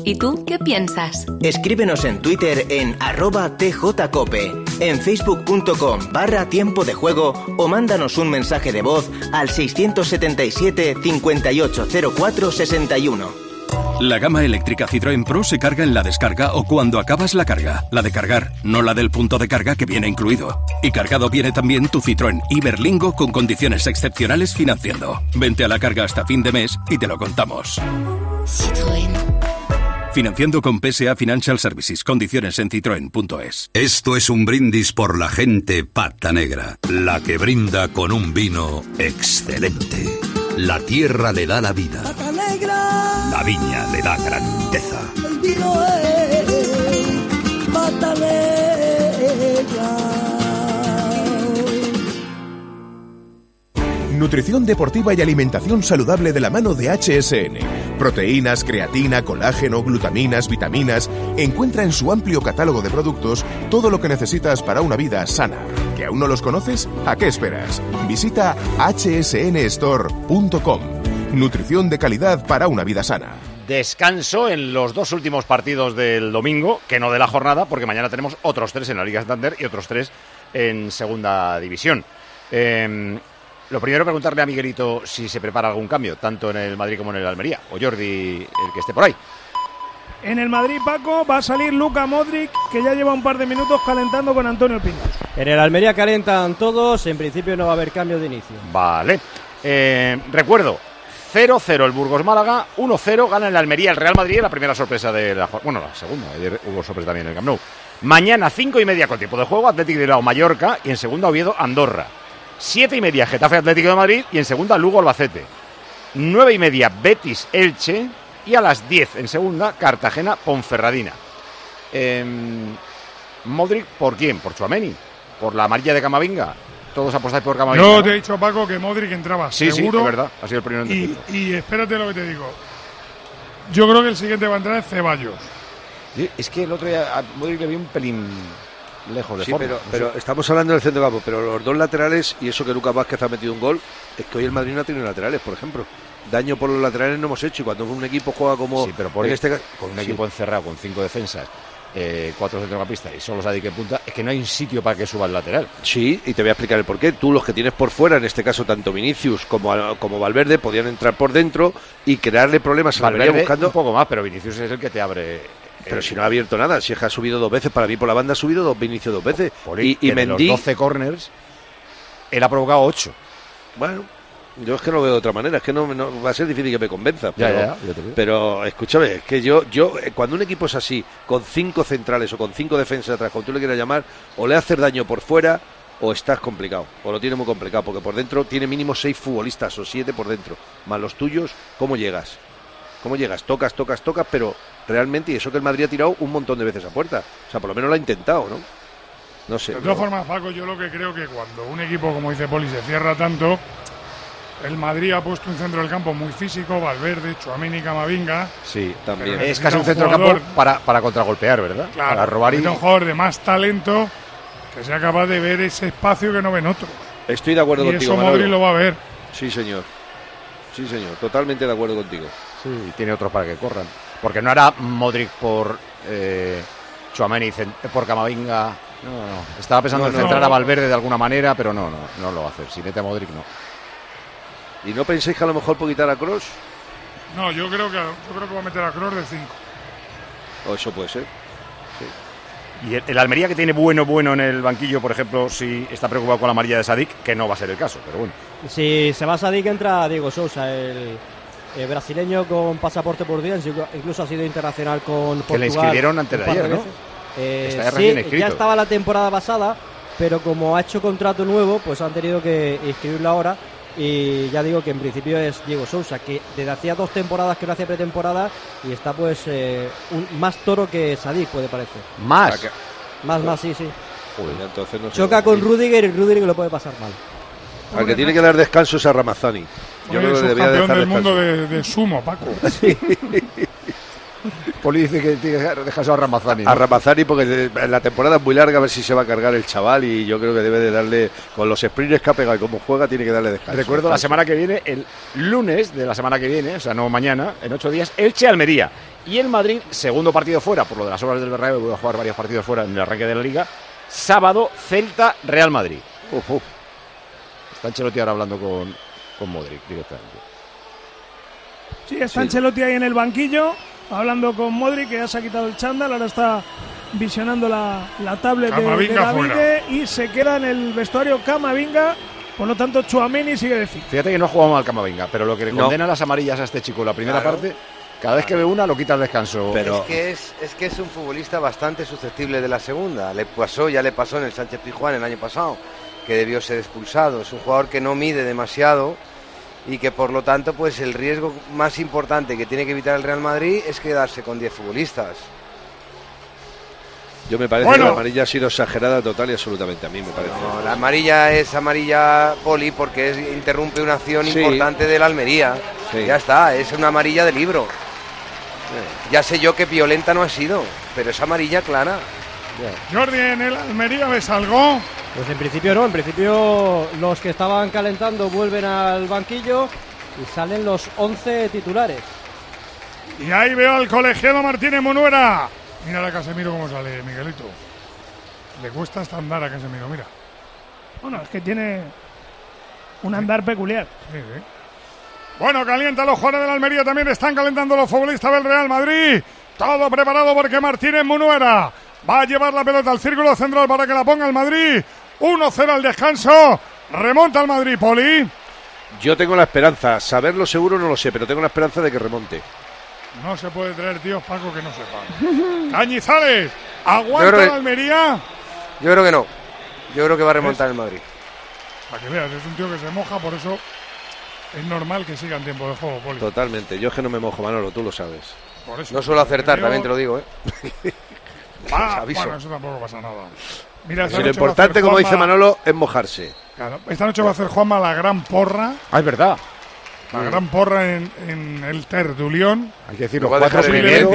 ¿Y tú qué piensas? Escríbenos en Twitter en @tjcope, en facebook.com/tiempo de juego o mándanos un mensaje de voz al 677 5804 61. La gama eléctrica Citroën Pro se carga en la descarga o cuando acabas la carga. La de cargar, no la del punto de carga que viene incluido. Y cargado viene también tu Citroën Iberlingo con condiciones excepcionales financiando. Vente a la carga hasta fin de mes y te lo contamos. Citroën. Financiando con PSA Financial Services. Condiciones en citroen.es. Esto es un brindis por la gente pata negra, la que brinda con un vino excelente. La tierra le da la vida. Pata negra. La viña le da grandeza. El vino es pata negra. Nutrición deportiva y alimentación saludable de la mano de HSN. Proteínas, creatina, colágeno, glutaminas, vitaminas. Encuentra en su amplio catálogo de productos todo lo que necesitas para una vida sana. ¿Que aún no los conoces? ¿A qué esperas? Visita hsnstore.com. Nutrición de calidad para una vida sana. Descanso en los dos últimos partidos del domingo, que no de la jornada, porque mañana tenemos otros 3 en la Liga Santander y otros 3 en Segunda División. Lo primero, preguntarle a Miguelito si se prepara algún cambio, tanto en el Madrid como en el Almería, o Jordi, el que esté por ahí. En el Madrid, Paco, va a salir Luka Modric, que ya lleva un par de minutos calentando con Antonio Pintos. En el Almería calentan todos, en principio no va a haber cambio de inicio. Vale. Recuerdo, 0-0 el Burgos-Málaga, 1-0 gana el Almería el Real Madrid, la primera sorpresa de la jornada. Bueno, la segunda, ayer hubo sorpresa también en el Camp Nou. Mañana, 5:30 con tiempo de juego, Atlético de Bilbao-Mallorca, y en segunda Oviedo-Andorra. 7:30 Getafe Atlético de Madrid y en segunda Lugo Albacete. 9:30 Betis Elche y a las 10 en segunda Cartagena Ponferradina. Modric, ¿por quién? ¿Por Tchouaméni? ¿Por la amarilla de Camavinga? Todos apostáis por Camavinga. Yo ¿no? te he dicho, Paco, que Modric entraba Sí, seguro. sí, es verdad, ha sido el primero en decirlo. Y espérate lo que te digo. Yo creo que el siguiente va a entrar es Ceballos. Es que el otro día a Modric le vi un pelín lejos de forma. Pero estamos hablando del centro campo, pero los dos laterales, y eso que Lucas Vázquez ha metido un gol, es que hoy el Madrid no ha tenido laterales, por ejemplo. Daño por los laterales no hemos hecho, y cuando un equipo juega como... Sí, pero por en con un equipo encerrado, con 5 defensas, 4 centrocampistas y solo Sadik en punta, es que no hay un sitio para que suba el lateral. Sí, y te voy a explicar el porqué. Tú, los que tienes por fuera, en este caso tanto Vinicius como Valverde, podían entrar por dentro y crearle problemas a Valverde buscando un poco más, pero Vinicius es el que te abre... Pero si no ha abierto nada, si es que ha subido 2 veces, para mí por la banda ha subido Vinicius 2 veces. Y Mendy, de los 12 corners, él ha provocado 8. Bueno, yo es que no lo veo de otra manera, es que no va a ser difícil que me convenza. Pero escúchame, es que yo cuando un equipo es así, con 5 centrales o con 5 defensas atrás, como tú le quieras llamar, o le haces daño por fuera o estás complicado, o lo tiene muy complicado, porque por dentro tiene mínimo 6 futbolistas o 7 por dentro, más los tuyos. ¿Cómo llegas? Tocas, pero realmente, y eso que el Madrid ha tirado un montón de veces a puerta, o sea, por lo menos lo ha intentado, ¿no? No sé. De todas formas, Paco, yo lo que creo que cuando un equipo, como dice Poli, se cierra tanto, el Madrid ha puesto un centro del campo muy físico, Valverde, Tchouaméni, Camavinga. Sí, también. Es casi un centro del campo para contragolpear, ¿verdad? Claro, para robar un jugador de más talento que sea capaz de ver ese espacio que no ven otros. Estoy de acuerdo contigo, eso Modric lo va a ver. Sí, señor, totalmente de acuerdo contigo. Sí, y tiene otros para que corran. Porque no hará Modric por Tchouaméni, por Camavinga. No. Estaba pensando en centrar a Valverde de alguna manera, pero no lo va a hacer. Si mete a Modric, no. ¿Y no pensáis que a lo mejor puede quitar a Kroos? No, yo creo que va a meter a Kroos de 5. O eso puede ser. Sí. Y el Almería, que tiene bueno en el banquillo, por ejemplo, si está preocupado con la amarilla de Sadik, que no va a ser el caso, pero bueno. Si se va Sadik, entra Diego Sousa, el brasileño con pasaporte por día, incluso ha sido internacional con Portugal. Que le inscribieron antes de ayer, ¿no? Sí, ya estaba la temporada pasada, pero como ha hecho contrato nuevo, pues han tenido que inscribirlo ahora. Y ya digo que en principio es Diego Sousa, que desde hacía 2 temporadas que no hacía pretemporada y está pues más toro que Sadik, puede parecer. Más, sí. Joder, entonces no choca con Rüdiger y Rüdiger lo puede pasar mal. Al que tiene que dar descanso es a Ramazani. Yo creo que debía dejar campeón del mundo de sumo, Paco. Sí. Poli dice que tiene que dejarse a Ramazani, ¿no? A Ramazani, porque la temporada es muy larga, a ver si se va a cargar el chaval, y yo creo que debe de darle, con los sprints que ha pegado y como juega, tiene que darle descanso. Recuerdo la semana que viene, el lunes de la semana que viene, o sea, no mañana, en 8 días, Elche-Almería. Y el Madrid, segundo partido fuera, por lo de las obras del Bernabéu, voy a jugar varios partidos fuera en el arranque de la Liga. Sábado, Celta-Real Madrid. Está Ancelotti ahora hablando con Modric directamente. Sí, está Ancelotti ahí en el banquillo, hablando con Modric, que ya se ha quitado el chándal, ahora está visionando la tablet de Davide y se queda en el vestuario Camavinga. Por lo tanto, Tchouaméni sigue de fin. Fíjate que no ha jugado mal Camavinga, pero lo que le condena las amarillas a este chico en la primera parte, cada vez que ve una lo quita al descanso. Pero es que es un futbolista bastante susceptible de la segunda. Ya le pasó en el Sánchez Pizjuán el año pasado, que debió ser expulsado. Es un jugador que no mide demasiado y que por lo tanto pues el riesgo más importante que tiene que evitar el Real Madrid es quedarse con 10 futbolistas. Yo me parece que la amarilla ha sido exagerada total y absolutamente, a mí me parece. No, la amarilla es amarilla, Poli, porque interrumpe una acción importante de la Almería. Sí. Ya está, es una amarilla de libro. Ya sé yo que violenta no ha sido, pero es amarilla clara. Jordi, ¿en el Almería ves algo? Pues en principio no, en principio los que estaban calentando vuelven al banquillo y salen los 11 titulares. Y ahí veo al colegiado Martínez Munuera. Mira a Casemiro cómo sale, Miguelito. Le cuesta hasta andar a Casemiro, mira. Bueno, es que tiene un andar peculiar. Sí. Bueno, calienta los jugadores de la Almería, también están calentando los futbolistas del Real Madrid. Todo preparado porque Martínez Munuera va a llevar la pelota al círculo central para que la ponga el Madrid. 1-0 al descanso. Remonta el Madrid, Poli. Yo tengo la esperanza, saberlo seguro no lo sé, pero tengo la esperanza de que remonte. No se puede traer tíos, Paco, que no sepan. Cañizales, ¿aguanta la Almería? Yo creo que no. Yo creo que va a remontar el Madrid. Para que veas, es un tío que se moja, por eso es normal que siga en tiempo de juego, Poli. Totalmente. Yo es que no me mojo, Manolo, tú lo sabes. Por eso, no suelo acertar, también te lo digo, Bueno, eso tampoco pasa nada. Mira, lo importante, como dice Manolo, es mojarse. Claro, esta noche va a hacer Juanma la gran porra. Es verdad. La gran porra en el Tertulión. Hay que decir, los 4 primeros.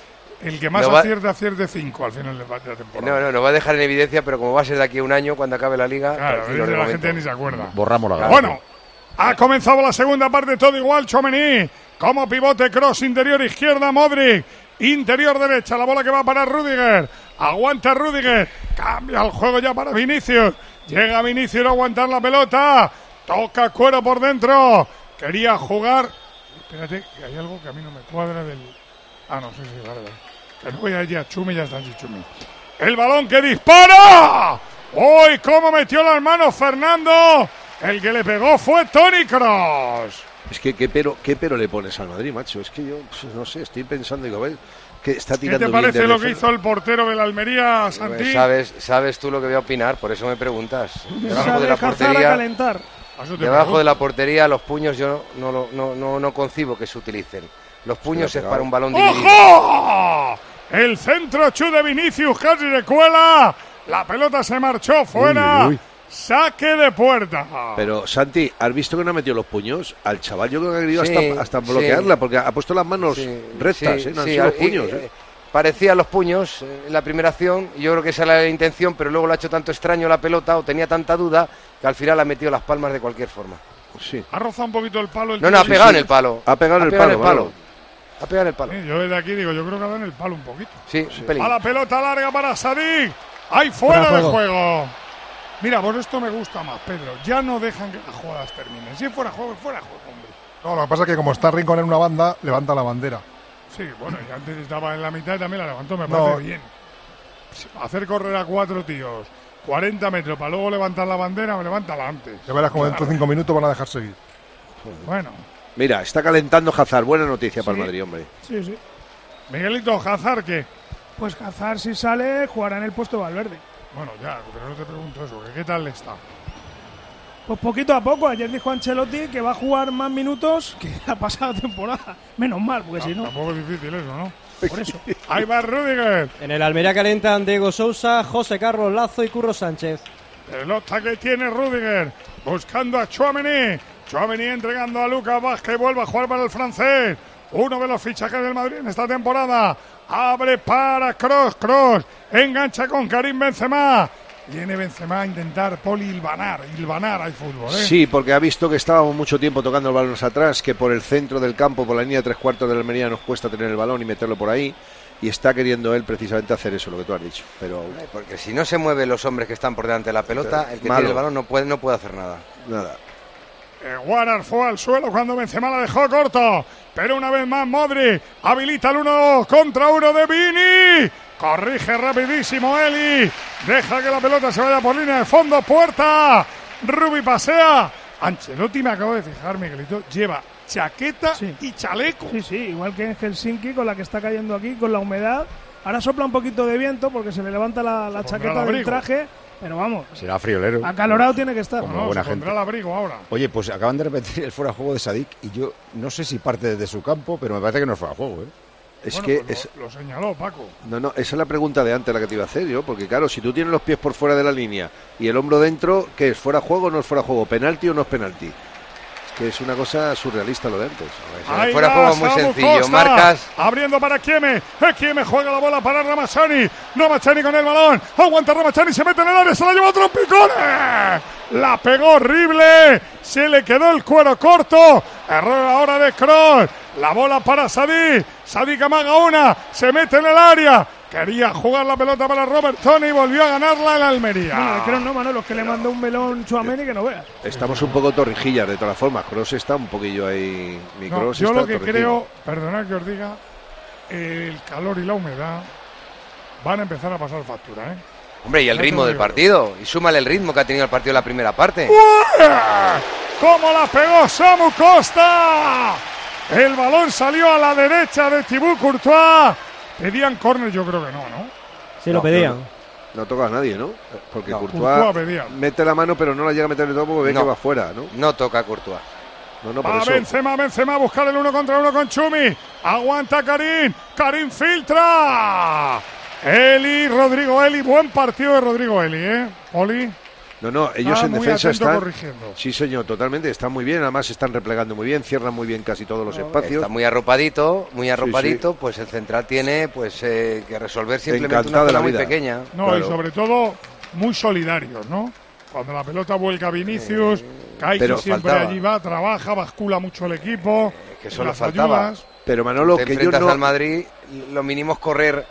El que más acierte 5 al final de la temporada. No va a dejar en evidencia, pero como va a ser de aquí a un año, cuando acabe la liga. Claro, la gente ni se acuerda. Borramos la gana. Bueno, ha comenzado la segunda parte, todo igual. Tchouaméni como pivote, cross interior izquierda, Modric. Interior derecha, la bola que va para Rüdiger. Aguanta Rüdiger. Cambia el juego ya para Vinicius. Llega Vinicius a aguantar la pelota. Toca cuero por dentro. Quería jugar. Espérate, que hay algo que a mí no me cuadra del. No, sí, vale. Que no voy a ir a Chumi, ya está Chumi. El balón que dispara. ¡Uy, cómo metió las manos Fernando! El que le pegó fue Toni Kroos. Es que qué pero le pones al Madrid, macho. Es que yo, no sé, estoy pensando, digo, a ver, que está tirando. ¿Qué te parece lo que hizo el portero de la Almería, Santi? Sabes tú lo que voy a opinar, por eso me preguntas. Debajo de la portería, calentar. Debajo de la portería, los puños yo no concibo que se utilicen. Los puños es para un balón dividido. ¡Ojo! El centro chu de Vinicius casi de cuela. La pelota se marchó fuera. Uy. Saque de puerta. Pero, Santi, ¿has visto que no ha metido los puños? Al chaval yo creo que ha querido hasta bloquearla, porque ha puesto las manos rectas, no han sido los puños. Parecían los puños en la primera acción, y yo creo que esa era la intención, pero luego le ha hecho tanto extraño la pelota, o tenía tanta duda, que al final ha metido las palmas de cualquier forma. Sí. Ha rozado un poquito el palo. Ha pegado en el palo. Ha pegado en el palo. Ha pegado en el palo. Sí, yo desde aquí digo, yo creo que ha dado en el palo un poquito. Sí. A la pelota larga para Sadik. ¡Ahí fuera de juego! Mira, por esto me gusta más, Pedro. Ya no dejan que las jugadas terminen. Si fuera juego, hombre. No, lo que pasa es que como está Rincón en una banda, levanta la bandera. Sí, bueno, y antes estaba en la mitad y también la levantó, me parece bien. Hacer correr a 4 tíos 40 metros para luego levantar la bandera, me levántala antes. Ya verás como dentro de 5 minutos van a dejar seguir. Bueno. Mira, está calentando Hazard. Buena noticia para el Madrid, hombre. Sí. Miguelito, ¿Hazard qué? Pues Hazard, si sale, jugará en el puesto de Valverde. Bueno, ya, pero no te pregunto eso, ¿qué tal está? Pues poquito a poco. Ayer dijo Ancelotti que va a jugar más minutos que la pasada temporada. Menos mal, porque si no... Tampoco es difícil eso, ¿no? Por eso. Ahí va Rüdiger. En el Almería calientan Diego Sousa, José Carlos Lazo y Curro Sánchez. Pelota que tiene Rüdiger, buscando a Tchouaméni. Tchouaméni entregando a Lucas Vázquez, vuelve a jugar para el francés. Uno de los fichajes del Madrid en esta temporada. Abre para Kroos. Engancha con Karim Benzema. Viene Benzema a intentar hilvanar al fútbol, ¿eh? Sí, porque ha visto que estábamos mucho tiempo tocando el balón atrás, que por el centro del campo, por la línea de 3/4 de la Almería nos cuesta tener el balón y meterlo por ahí, y está queriendo él precisamente hacer eso, lo que tú has dicho. Pero porque si no se mueven los hombres que están por delante de la pelota, el que tiene el balón no puede hacer nada. Guarar fue al suelo cuando Benzema la dejó corto, pero una vez más Modric habilita el 1 contra 1 de Vini. Corrige rapidísimo Eli, deja que la pelota se vaya por línea de fondo, puerta. Rubi pasea. Ancelotti, me acabo de fijar, Miguelito, lleva chaqueta y chaleco. Sí, igual que en Helsinki, con la que está cayendo aquí, con la humedad. Ahora sopla un poquito de viento porque se le levanta la chaqueta del traje. Pero vamos, será friolero. Acalorado tiene que estar. Como buena gente. El abrigo ahora. Oye, pues acaban de repetir el fuera de juego de Sadik y yo no sé si parte desde su campo, pero me parece que no es fuera de juego, ¿eh? Lo señaló Paco. No, esa es la pregunta de antes la que te iba a hacer yo, porque claro, si tú tienes los pies por fuera de la línea y el hombro dentro, ¿qué es? ¿Fuera de juego o no es fuera de juego? ¿Penalti o no es penalti? Que es una cosa surrealista lo de antes. Fuera de juego es muy sencillo, Costa, marcas. Abriendo para Chieme, Chieme juega la bola para Ramazani con el balón, aguanta Ramazani, se mete en el área, se la lleva otro picones. La pegó horrible, se le quedó el cuero corto, error ahora de Kroos, la bola para Sadik amaga una, se mete en el área, quería jugar la pelota para Robertson y volvió a ganarla el Almería. Bueno, creo no, Manolo, es que le mandó un melón Tchouaméni que no veas. Estamos un poco torrijillas de todas formas, Kroos está un poquillo ahí, yo lo que creo, perdonad que os diga, el calor y la humedad van a empezar a pasar factura, ¿eh? Hombre, y el ritmo del partido. Y súmale el ritmo que ha tenido el partido en la primera parte. ¡Cómo la pegó Samu Costa! El balón salió a la derecha de Thibaut Courtois. Pedían córner, yo creo que no. Sí, lo pedían. No toca a nadie, ¿no? Porque Courtois mete la mano, pero no la llega a meter de todo porque ve que va fuera, ¿no? No toca a Courtois. Va Benzema a buscar el 1 contra 1 con Chumi. Aguanta Karim filtra. Rodrigo Eli, buen partido de Rodrigo Eli, ¿eh? Oli. No, ellos en defensa están corrigiendo. Sí, señor, totalmente, están muy bien, además se están replegando muy bien, cierran muy bien casi todos los espacios. Está muy arropadito, sí. Pues el central tiene que resolver simplemente una zona muy pequeña. Y sobre todo muy solidarios, ¿no? Cuando la pelota vuelca a Vinicius, Kaiki siempre allí va, trabaja, bascula mucho el equipo. Que solo faltaba. Ayudas. Pero Manolo, te que enfrentas yo no... al Madrid, lo mínimo es correr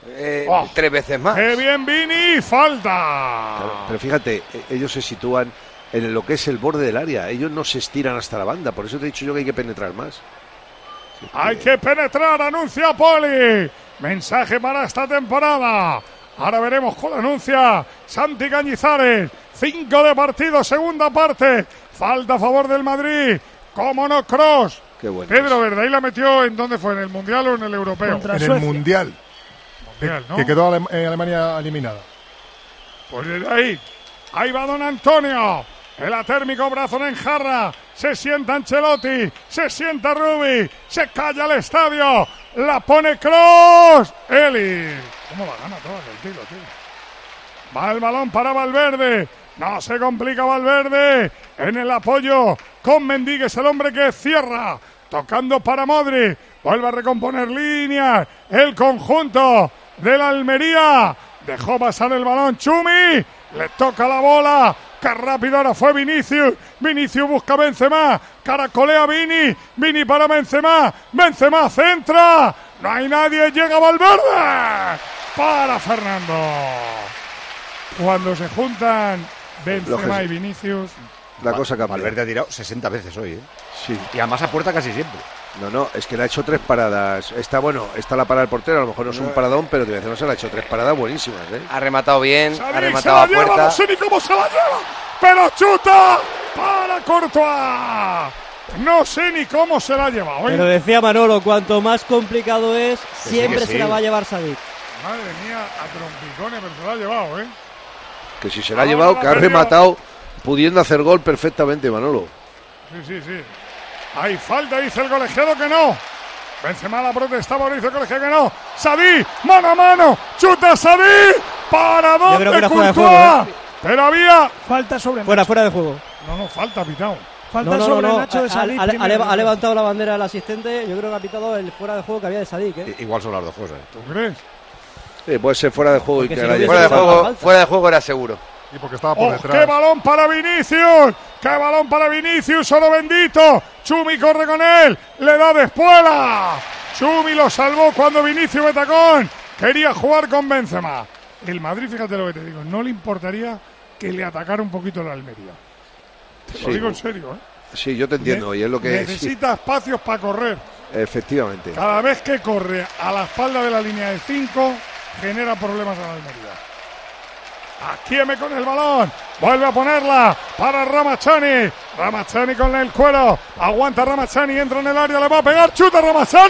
3 veces más. ¡Qué bien, Vini! ¡Falta! Pero fíjate, ellos se sitúan en lo que es el borde del área. Ellos no se estiran hasta la banda. Por eso te he dicho yo que hay que penetrar más. ¡Hay que penetrar! ¡Anuncia Poli! Mensaje para esta temporada. Ahora veremos cuál anuncia Santi Cañizares. 5 de partido, segunda parte. Falta a favor del Madrid. ¡Cómo no, Kroos! Qué bueno. Pedro Verdey la metió ¿en dónde fue? ¿En el Mundial o en el Europeo? En el Mundial. ¿no? Que quedó Alemania eliminada. Pues desde ahí va Don Antonio, el atérmico brazo en jarra, se sienta Ancelotti, se sienta Rubi, se calla el estadio, la pone Kroos, Eli, ¿cómo la gana toda el tiro, tío? Va el balón para Valverde, no se complica Valverde, en el apoyo con Mendigues, el hombre que cierra, tocando para Modric, vuelve a recomponer líneas, el conjunto de la Almería, dejó pasar el balón Chumi, le toca la bola, que rápido ahora fue Vinicius busca a Benzema, caracolea Vini para Benzema centra, no hay nadie, llega Valverde, para Fernando. Cuando se juntan Benzema y Vinicius, la cosa cambia. Valverde ha tirado 60 veces hoy, ¿eh? Sí. Y además a puerta casi siempre. No, es que le ha hecho 3 paradas. Está la parada del portero, a lo mejor no es un paradón, pero no se le ha hecho 3 paradas buenísimas, ¿eh? Ha rematado bien, Sadik ha rematado a puerta. No sé ni cómo se la lleva, pero chuta para Courtois. No sé ni cómo se la ha llevado. Pero decía Manolo, cuanto más complicado es, siempre se la va a llevar Sadik. Madre mía, a trompicones, pero se la ha llevado, ¿eh? Que si se la ha llevado, que ha rematado pudiendo hacer gol perfectamente, Manolo. Sí. Hay falta, dice el colegiado que no. Benzema la protestaba, dice el colegiado que no. Sadik, mano a mano, chuta Sadik, paradón de Courtois. Pero había falta sobre fuera de juego. No, falta, pitado. Falta sobre Nacho de Sadik. Ha levantado la bandera el asistente. Yo creo que ha pitado el fuera de juego que había de Sadik, ¿eh? Igual son las dos cosas. ¿Tú crees? puede ser fuera de juego. Y que fuera de juego era seguro. Y porque estaba por detrás. ¡Qué balón para Vinicius! ¡Qué balón para Vinicius! ¡Oro bendito! Chumi corre con él. Le da de espuela. Chumi lo salvó cuando Vinicius Betacón quería jugar con Benzema. El Madrid, fíjate lo que te digo, no le importaría que le atacara un poquito la Almería. Te lo digo en serio, ¿eh? Sí, yo te entiendo. Y es lo que necesita espacios para correr. Efectivamente. Cada vez que corre a la espalda de la línea de 5, genera problemas a la Almería. Aquieme con el balón, vuelve a ponerla para Ramazani. Ramazani con el cuero, aguanta Ramazani, entra en el área, le va a pegar, chuta Ramazani.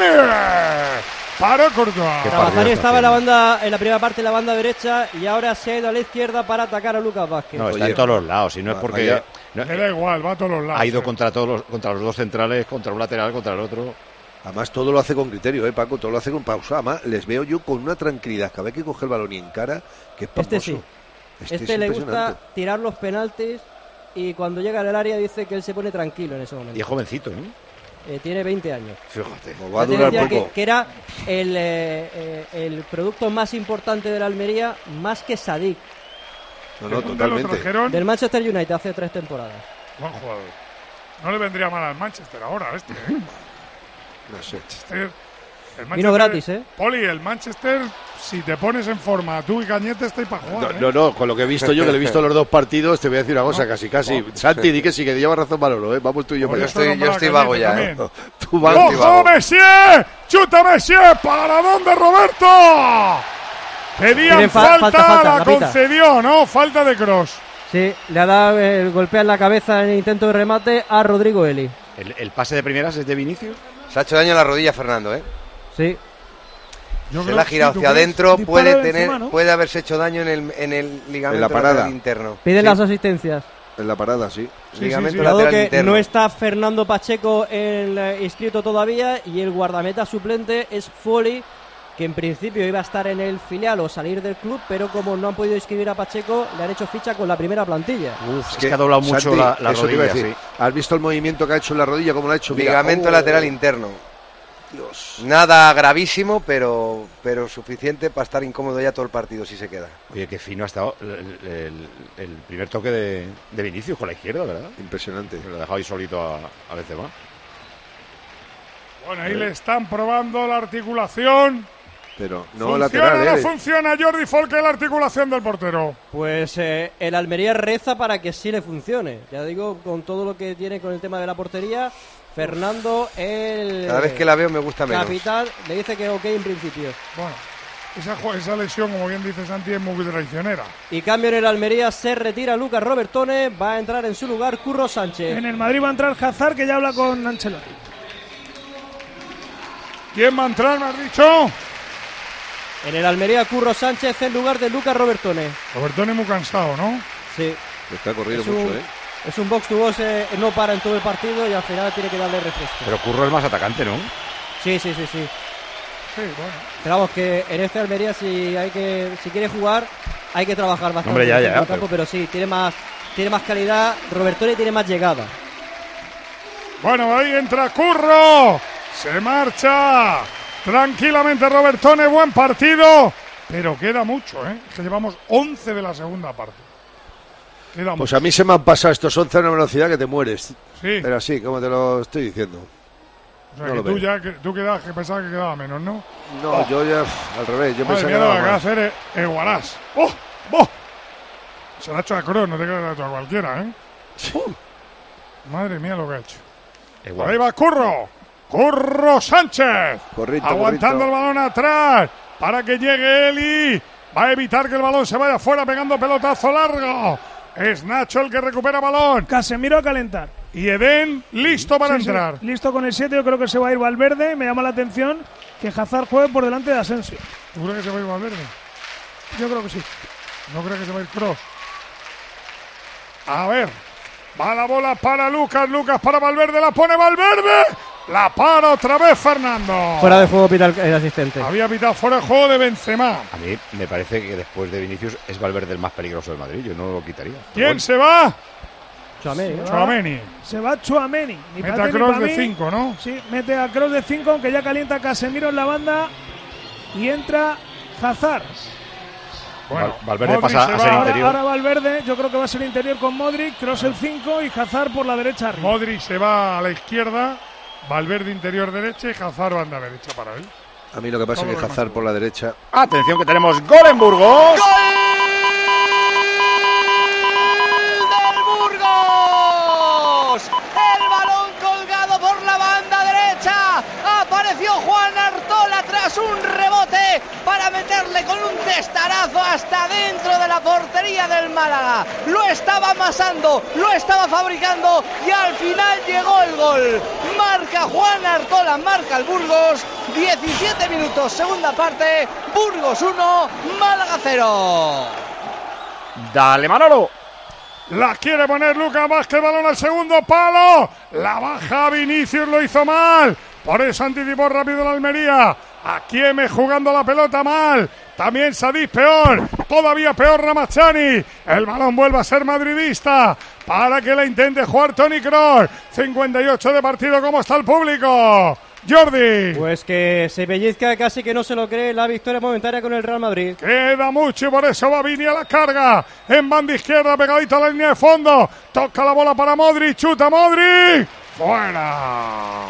Paró Courtois. Ramazani estaba en la primera parte de la banda derecha y ahora se ha ido a la izquierda para atacar a Lucas Vázquez. No, está en todos los lados, y no es porque... Le da igual, va a todos los lados. Ha ido contra los dos centrales, contra un lateral, contra el otro. Además, todo lo hace con criterio, Paco, todo lo hace con pausa. Además, les veo yo con una tranquilidad cada vez que coge el balón y encara, que es pomposo. Sí. Este le gusta tirar los penaltis y cuando llega al área dice que él se pone tranquilo en ese momento. Y es jovencito, ¿no? Tiene 20 años. Fíjate. Va a durar poco. Que era el producto más importante de la Almería, más que Sadik. No, totalmente. Del Manchester United hace 3 temporadas. Buen jugador. No le vendría mal al Manchester ahora ¿eh? No sé. Vino gratis, Poli, el Manchester, si te pones en forma, tú y Cañete estáis para jugar. No, con lo que he visto yo, que le he visto los dos partidos, te voy a decir una cosa, casi. Santi, di que sí, que lleva razón Manolo, vamos tú y yo para allá. Yo estoy vago ya, Tú vago. ¡Ojo, Messier! ¡Chuta Messier! ¿Para dónde, Roberto? Pedían falta, la concedió, ¿no? Falta de Kroos. Sí, le ha dado el golpea en la cabeza en el intento de remate a Rodrigo Eli. ¿El pase de primeras es de Vinicius? Se ha hecho daño en la rodilla Fernando, Sí. Se la ha girado hacia adentro, puede haberse hecho daño en el ligamento lateral interno. Piden las asistencias. En la parada, sí. Ligamento lateral que interno. No está Fernando Pacheco inscrito todavía y el guardameta suplente es Foley, que en principio iba a estar en el filial o salir del club, pero como no han podido inscribir a Pacheco, le han hecho ficha con la primera plantilla. Es que ha doblado mucho Santi, la rodilla. Sí. ¿Has visto el movimiento que ha hecho en la rodilla? ¿Cómo lo ha hecho? Ligamento lateral interno. Dios. Nada gravísimo, pero suficiente para estar incómodo ya todo el partido si se queda. Oye, qué fino ha estado el primer toque de Vinicius con la izquierda, ¿verdad? Impresionante. Lo ha dejado ahí solito a Benzema. Bueno, ahí le están probando la articulación. Pero no ¿Funciona lateral, o no funciona, Jordi Folque, la articulación del portero? Pues el Almería reza para que sí le funcione. Ya digo, con todo lo que tiene con el tema de la portería, Fernando, cada vez que la veo me gusta menos. Capital, le dice que ok en principio. Bueno, esa lesión, como bien dice Santi, es muy traicionera. Y cambio en el Almería, se retira Lucas Robertone, va a entrar en su lugar Curro Sánchez. En el Madrid va a entrar Hazard, que ya habla con Ancelotti. ¿Quién va a entrar, me has dicho? En el Almería, Curro Sánchez en lugar de Lucas Robertone. Robertone muy cansado, ¿no? Sí. Está corriendo mucho, Es un box to box, no para en todo el partido y al final tiene que darle refresco. Pero Curro es más atacante, ¿no? Sí. Sí, bueno. Pero vamos, que en este Almería si quiere jugar hay que trabajar bastante. Hombre, en el campo, pero sí, tiene más calidad. Robertone tiene más llegada. Bueno, ahí entra Curro. Se marcha tranquilamente Robertone, buen partido. Pero queda mucho, que llevamos 11 de la segunda parte. Pues a mí se me han pasado estos 11 a una velocidad que te mueres. Sí. Pero así, como te lo estoy diciendo. O sea, que tú que pensabas que quedaba menos, ¿no? No, yo ya al revés. Yo pensaba que lo quedaba que va a más. hacer es Guarás. Se lo ha hecho a Kroos, no te creas que lo ha hecho a cualquiera, Madre mía lo que ha hecho. Por ahí va Curro Sánchez. Aguantando el balón atrás para que llegue Eli. Va a evitar que el balón se vaya fuera pegando pelotazo largo. Es Nacho el que recupera balón. Casemiro a calentar. Y Eden listo para entrar. Sí, listo con el 7, yo creo que se va a ir Valverde. Me llama la atención que Hazard juegue por delante de Asensio. ¿Tú crees que se va a ir Valverde? Yo creo que sí. ¿No crees que se va a ir Kroos? A ver. Va la bola para Lucas para Valverde. La pone Valverde. La para otra vez Fernando. Fuera de juego pita el asistente. Había pitado fuera de juego de Benzema. A mí me parece que después de Vinicius es Valverde el más peligroso del Madrid. Yo no lo quitaría. ¿Quién se va? Tchouaméni. Se va Tchouaméni. Mete a Kroos de 5, ¿no? Sí, mete a Kroos de 5, aunque ya calienta Casemiro en la banda. Y entra Hazard. Bueno, Valverde pasa a ser interior. Ahora Valverde, yo creo que va a ser interior con Modric, Kroos el 5 y Hazard por la derecha arriba. Modric se va a la izquierda, Valverde interior derecha y Hazard banda derecha para él. A mí lo que pasa es que Hazard por la derecha. Atención que tenemos gol en Burgos. ¡Gol del Burgos! El balón colgado por la banda derecha. Apareció Juan Artola tras un rebote para meterle con un testarazo hasta dentro de la portería del Málaga. Lo estaba amasando, lo estaba fabricando y al final llegó el gol. Marca Juan Artola, marca el Burgos. 17 minutos, segunda parte. Burgos 1, Málaga 0. Dale, Manolo. La quiere poner Lucas Vázquez, balón al segundo palo. La baja Vinicius, lo hizo mal. Por eso anticipó rápido la Almería. Aquieme jugando la pelota mal. También Sadís peor. Todavía peor Ramazani. El balón vuelve a ser madridista para que la intente jugar Toni Kroos. 58 de partido. ¿Cómo está el público? Jordi. Pues que se pellizca, casi que no se lo cree, la victoria momentánea con el Real Madrid. Queda mucho y por eso va Vini a la carga. En banda izquierda, pegadito a la línea de fondo. Toca la bola para Modric. Chuta Modric. Fuera.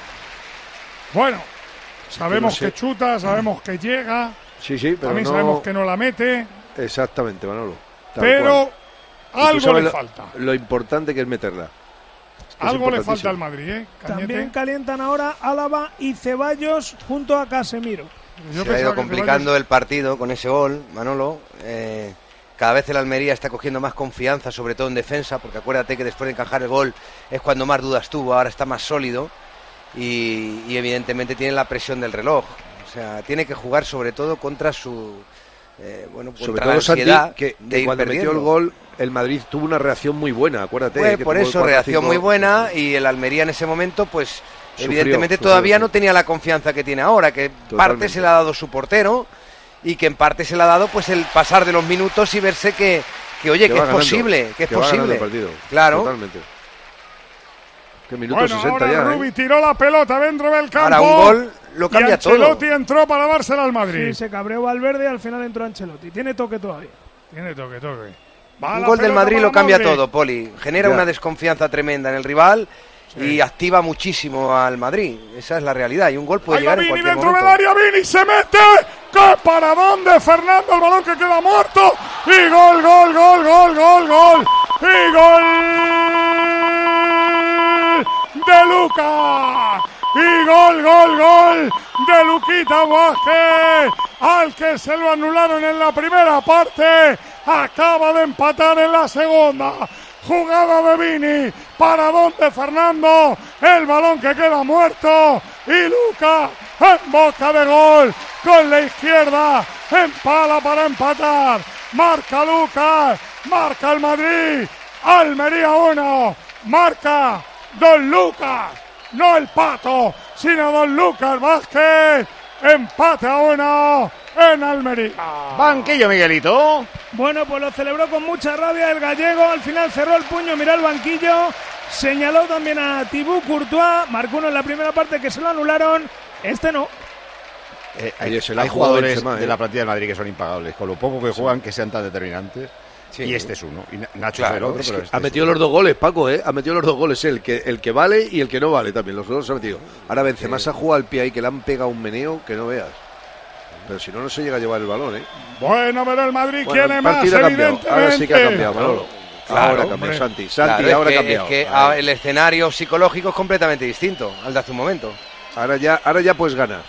Bueno, sabemos que chuta, sabemos que llega. Sí, pero también sabemos que no la mete. Exactamente, Manolo. Pero algo le falta. Lo importante que es meterla. Algo le falta al Madrid, ¿eh? También calientan ahora Álava y Ceballos junto a Casemiro. Se ha ido complicando el partido con ese gol, Manolo. Cada vez el Almería está cogiendo más confianza, sobre todo en defensa, porque acuérdate que después de encajar el gol es cuando más dudas tuvo, ahora está más sólido y evidentemente tiene la presión del reloj. O sea, tiene que jugar sobre todo contra su... sobre todo, Santi, que cuando metió el gol, el Madrid tuvo una reacción muy buena, acuérdate. Pues por eso, reacción muy buena, y el Almería en ese momento, pues evidentemente todavía no tenía la confianza que tiene ahora, que parte se le ha dado su portero, y que en parte se le ha dado pues el pasar de los minutos y verse que oye, que es posible, que es posible. El partido. Claro. Totalmente. ¿Qué minuto 60 ahora ya? Rubi tiró la pelota dentro del campo. Ahora un gol lo cambia y Ancelotti todo. Entró para dársela al Madrid. Sí, se cabreó Valverde y al final entró Ancelotti. Tiene toque todavía. Tiene toque. Un gol del Madrid lo cambia todo, Poli. Genera una desconfianza tremenda en el rival y activa muchísimo al Madrid. Esa es la realidad. Y un gol puede llegar en cualquier dentro momento. Del área, Vini se mete. ¡Qué paradón de Fernando! El balón que queda muerto. Y gol. Y gol de Lucas. Y gol de Luquita Vázquez, al que se lo anularon en la primera parte. Acaba de empatar en la segunda. Jugada de Vini, paradón de Fernando, el balón que queda muerto y Lucas en boca de gol con la izquierda, empala para empatar. Marca Lucas, marca el Madrid. Almería 1, marca Don Lucas. No el Pato, sino Don Lucas Vázquez. Empate a 1 en Almería. Banquillo, Miguelito. Bueno, pues lo celebró con mucha rabia el gallego. Al final cerró el puño, miró el banquillo. Señaló también a Thibaut Courtois. Marcó uno en la primera parte que se lo anularon. Este no. Hay jugadores de la plantilla del Madrid que son impagables. Con lo poco que juegan, que sean tan determinantes. Sí, y este es uno. Y Nacho es el otro. Pero ha metido los dos goles, Paco, Ha metido los dos goles. El que vale y el que no vale también. Los dos se han metido. Ahora Benzema se ha jugado al pie ahí, que le han pegado un meneo que no veas. Pero si no se llega a llevar el balón, Bueno, pero el Madrid quiere más, evidentemente. Ahora sí que ha cambiado, Manolo. Claro, ahora ha cambiado, Santi ahora ha cambiado. Es que el escenario psicológico es completamente distinto al de hace un momento. Ahora ya puedes ganar.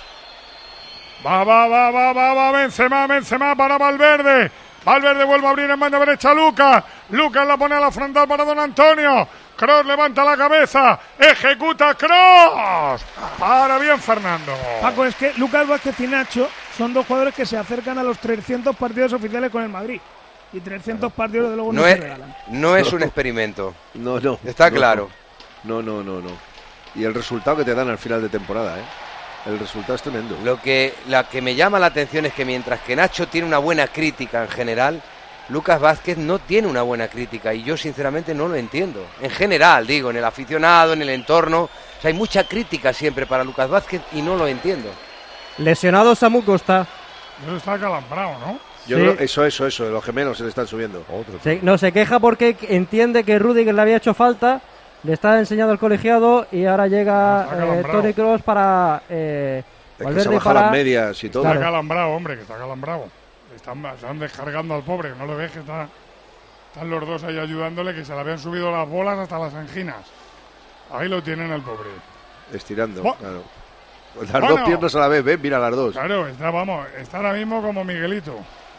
Va, Benzema para Valverde. Valverde vuelve a abrir en banda derecha a Lucas. Lucas la pone a la frontal para Don Antonio. Kroos levanta la cabeza. Ejecuta Kroos. Para bien Fernando. Paco, es que Lucas Vázquez y Nacho son dos jugadores que se acercan a los 300 partidos oficiales con el Madrid. Y 300 partidos de luego no se regalan. No es un experimento. No. Está claro. No. Y el resultado que te dan al final de temporada, El resultado es tremendo. La que me llama la atención es que mientras que Nacho tiene una buena crítica en general, Lucas Vázquez no tiene una buena crítica y yo sinceramente no lo entiendo. En general, digo, en el aficionado, en el entorno, o sea, hay mucha crítica siempre para Lucas Vázquez y no lo entiendo. Lesionado Samu Costa. Eso está acalambrado, ¿no? Yo creo eso, los gemelos se le están subiendo. Se queja porque entiende que Rüdiger le había hecho falta, le está enseñando al colegiado y ahora llega Toni Kroos para Valverde para las medias y todo. Está acalambrado, hombre, que está acalambrado. Están descargando al pobre, no lo ves que están los dos ahí ayudándole, que se le habían subido las bolas hasta las anginas. Ahí lo tienen al pobre. Estirando, claro. Las dos piernas a la vez, ¿ves? Mira las dos. Claro, está ahora mismo como Miguelito.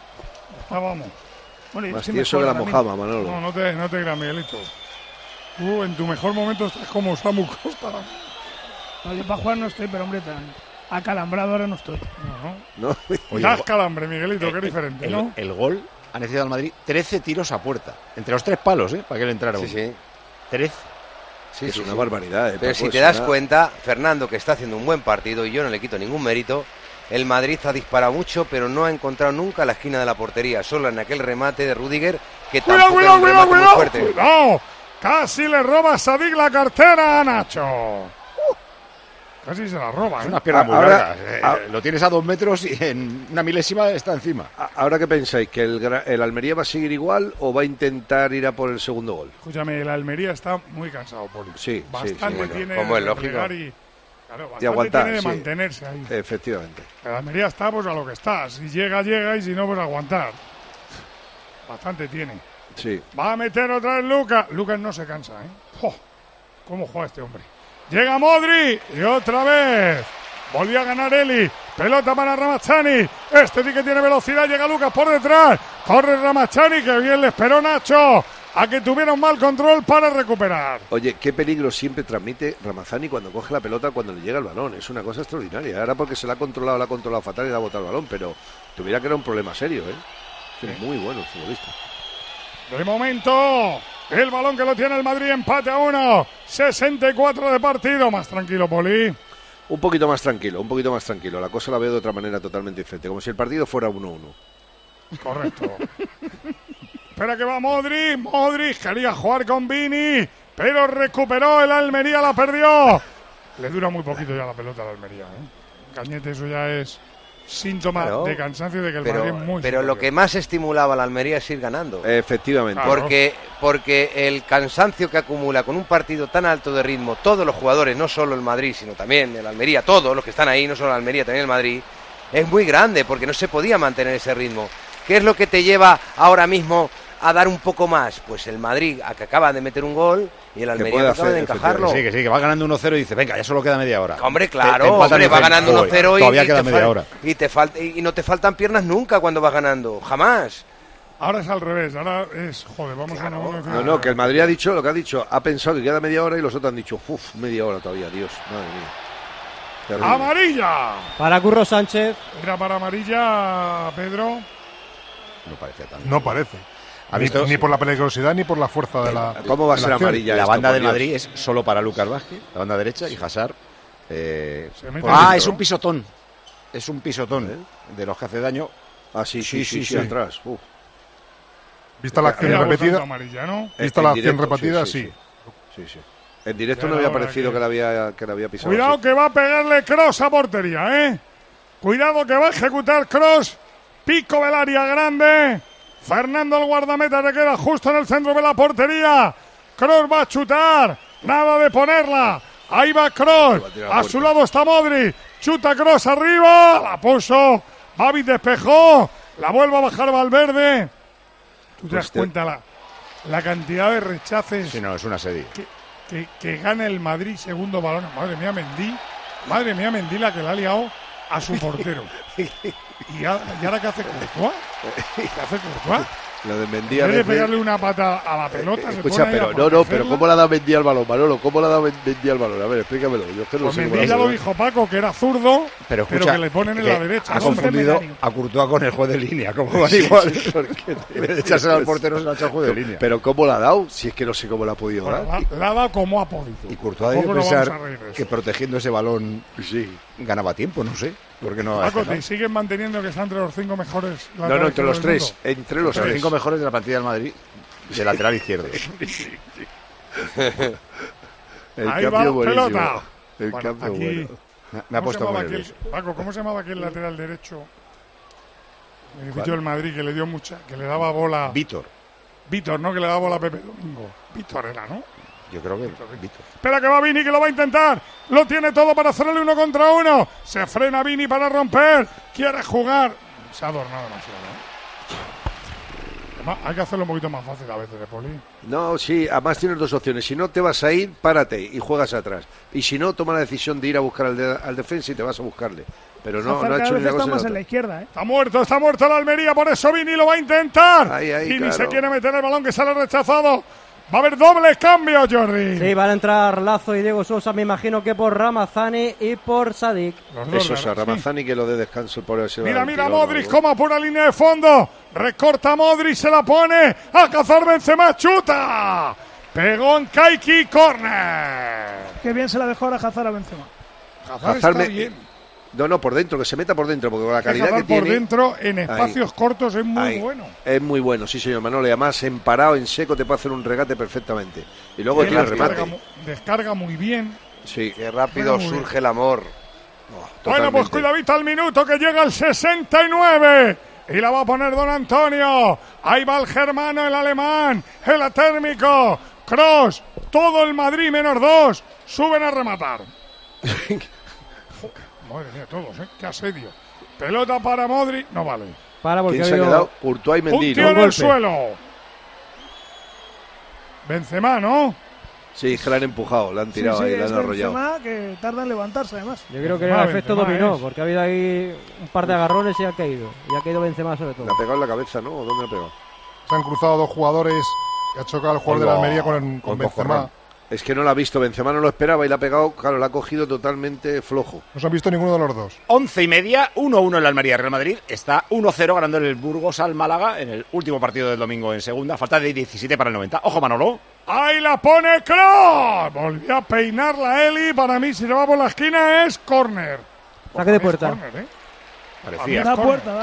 Bueno, más tieso que la mojama, Manolo. No te creas, Miguelito. Tú en tu mejor momento estás como Samu Costa. No, yo para jugar no estoy, pero hombre, tan acalambrado ahora no estoy. No. Das calambre, Miguelito, que es diferente, ¿no? El gol ha necesitado al Madrid 13 tiros a puerta. Entre los 3 palos, para que le entrara uno. Sí. 13. Sí, es una barbaridad. Pero si te das cuenta, Fernando, que está haciendo un buen partido, y yo no le quito ningún mérito, el Madrid ha disparado mucho, pero no ha encontrado nunca la esquina de la portería, solo en aquel remate de Rüdiger, que tampoco es un remate muy fuerte. ¡Cuidado! Casi le roba Sadik la cartera a Nacho. Casi se la roba. Es una pierna muy larga. Lo tienes a 2 metros y en una milésima está encima. ¿Ahora qué pensáis? ¿Que el Almería va a seguir igual o va a intentar ir a por el segundo gol? Escúchame, el Almería está muy cansado, Poli. Sí, bastante tiene como es lógico. Y aguantar, tiene de mantenerse ahí. Efectivamente. El Almería está pues a lo que está. Si llega y si no, pues aguantar. Bastante tiene. Sí. Va a meter otra vez Lucas. Lucas no se cansa, ¿eh? ¿Cómo juega este hombre? Llega Modri y otra vez. Volvió a ganar Eli. Pelota para Ramazani. Este sí que tiene velocidad. Llega Lucas por detrás. Corre Ramazani, que bien le esperó Nacho a que tuviera un mal control para recuperar. Oye, qué peligro siempre transmite Ramazani cuando coge la pelota, cuando le llega el balón. Es una cosa extraordinaria. Ahora porque se la ha controlado fatal y le ha botado el balón, pero tuviera que era un problema serio, ¿eh? Sí. Es muy bueno el futbolista. De momento, el balón que lo tiene el Madrid, empate a 1. 64 de partido. Más tranquilo, Poli. Un poquito más tranquilo. La cosa la veo de otra manera totalmente diferente, como si el partido fuera 1-1. Correcto. Espera que va Modric quería jugar con Vini, pero recuperó el Almería, la perdió. Le dura muy poquito ya la pelota al Almería, ¿eh? Cañete, eso ya es síntoma de cansancio de que el Madrid es muy Pero superior. lo que más estimulaba a la Almería es ir ganando. Efectivamente. Porque el cansancio que acumula con un partido tan alto de ritmo, todos los jugadores, no solo el Madrid, sino también el Almería, todos los que están ahí, no solo el Almería, también el Madrid, es muy grande porque no se podía mantener ese ritmo. ¿Qué es lo que te lleva ahora mismo a dar un poco más? Pues el Madrid, que acaba de meter un gol, y el Almería acaba de encajarlo. Sí, que va ganando 1-0 y dice, venga, ya solo queda media hora. Hombre, claro, va ganando 1-0 todavía queda media hora. Y no te faltan piernas nunca cuando vas ganando, jamás. Ahora es al revés, ahora es, vamos a una... No, que el Madrid ha dicho lo que ha dicho, ha pensado que queda media hora y los otros han dicho, media hora todavía, Dios, madre mía. Terrible. ¡Amarilla! Para Curro Sánchez. Era para amarilla, Pedro. No parece tan. No parece. ¿Ha visto? Ni por la peligrosidad ni por la fuerza de la. ¿Cómo va a ser amarilla? La esto, banda del Dios? Madrid es solo para Lucas Vázquez, la banda derecha, y Hazard. Es un pisotón. Es un pisotón de los que hace daño. Ah, sí, atrás. Vista la acción repetida. Amarilla, ¿no? Vista la acción repetida, sí. En directo no había parecido que le había pisado. Cuidado así. que va a pegarle Kroos a portería, ¿eh? Cuidado que va a ejecutar Kroos. Pico del área grande. Fernando, el guardameta, le queda justo en el centro de la portería. Kroos va a chutar. Nada de ponerla. Ahí va Kroos. A su lado está Modric. Chuta Kroos arriba. La puso. Babi despejó. La vuelve a bajar Valverde. ¿Tú te das cuenta la cantidad de rechaces? Sí, no, es una serie. Que gana el Madrid segundo balón. Madre mía, Mendy la que le ha liado a su portero. ¿Y ahora qué hace Courtois? ¿Qué hace Courtois? Lo de Mendy en vez de pegarle una pata a la pelota, escucha, pero ¿cómo le ha dado Mendy al balón, Manolo? ¿Cómo le ha dado Mendy al balón? A ver, explícamelo. Yo es que no pues sé Mendy ya lo dijo Paco, que era zurdo, pero que le ponen en la derecha. Ha confundido a Courtois con el juez de línea. ¿Cómo va igual? De echárselo al portero se lo ha echado el juez de línea. Pero ¿cómo la ha dado? Si es que no sé cómo la ha podido dar. La ha dado como ha podido. Y Courtois debe pensar que protegiendo ese balón ganaba tiempo, no sé. Porque no Paco, ¿te siguen manteniendo que está entre los 5 mejores? No, entre los 3. Entre los 5 mejores de la plantilla del Madrid, de lateral izquierdo. Ahí va la pelota. El cambio aquí, bueno. Me ha puesto muy Paco, ¿cómo se llamaba aquí el lateral derecho? El edificio del Madrid que le dio mucha, que le daba bola. Víctor, ¿no? Que le daba bola a Pepe Domingo. Víctor era, ¿no? Yo creo que Víctor. Espera que va Vini, que lo va a intentar. Lo tiene todo para hacerle 1 contra 1. Se frena Vini para romper. Quiere jugar. Se ha adornado demasiado, ¿no? Hay que hacerlo un poquito más fácil a veces, Poli. No, sí, además tienes 2 opciones. Si no te vas a ir, párate y juegas atrás. Y si no, toma la decisión de ir a buscar al defensa y te vas a buscarle. Pero no ha hecho ni una cosa ni más otra. en la izquierda, ¿eh? Está muerto el Almería, por eso Vini lo va a intentar. Vini claro. se quiere meter el balón que sale rechazado. Va a haber doble cambio, Jordi. Sí, van a entrar Lazo y Diego Sousa, me imagino que por Ramazani y por Sadik. Eso es, a Ramazani que lo dé descanso por ese. Mira, Modric, como por la línea de fondo. Recorta Modric, se la pone a cazar Benzema, chuta. Pegó en Kaiki, córner. Qué bien se la dejó ahora Hazard a Benzema. Hazard está bien. No, por dentro, que se meta por dentro, porque con la calidad que tiene. Por dentro, en espacios cortos, es muy bueno. Es muy bueno, sí, señor Manolo. Y además, en parado, en seco, te puede hacer un regate perfectamente. Y luego tiene el remate. Descarga muy bien. Sí, qué rápido surge el amor. Bueno, pues cuidadito al minuto, que llega el 69. Y la va a poner Don Antonio. Ahí va el germano, el alemán, el atérmico. Kroos, todo el Madrid menos 2. Suben a rematar. Madre mía, todos, ¿eh? Qué asedio. Pelota para Modric. No vale. ¿Quién se ha quedado? Courtois y Mendy. Un tío en el suelo. Benzema, ¿no? Sí, es que la han empujado, la han tirado ahí, la han arrollado. Benzema, que tarda en levantarse, además. Yo creo que era el efecto dominó, porque ha habido ahí un par de agarrones y ha caído. Y ha caído Benzema sobre todo. Le ha pegado en la cabeza, ¿no? ¿O dónde le ha pegado? Se han cruzado 2 jugadores y ha chocado el jugador de la Almería con Benzema. Es que no la ha visto, Benzema no lo esperaba y la ha pegado, claro, la ha cogido totalmente flojo. No se ha visto ninguno de los dos. 11:30, 1-1 en la Almería. Real Madrid está 1-0 ganando el Burgos al Málaga en el último partido del domingo en segunda. Falta de 17 para el 90. Ojo, Manolo. ¡Ahí la pone Kroos! Volvió a peinarla Eli. Para mí, si se va por la esquina, es córner. Saque de puerta. Parecía. Da puerta.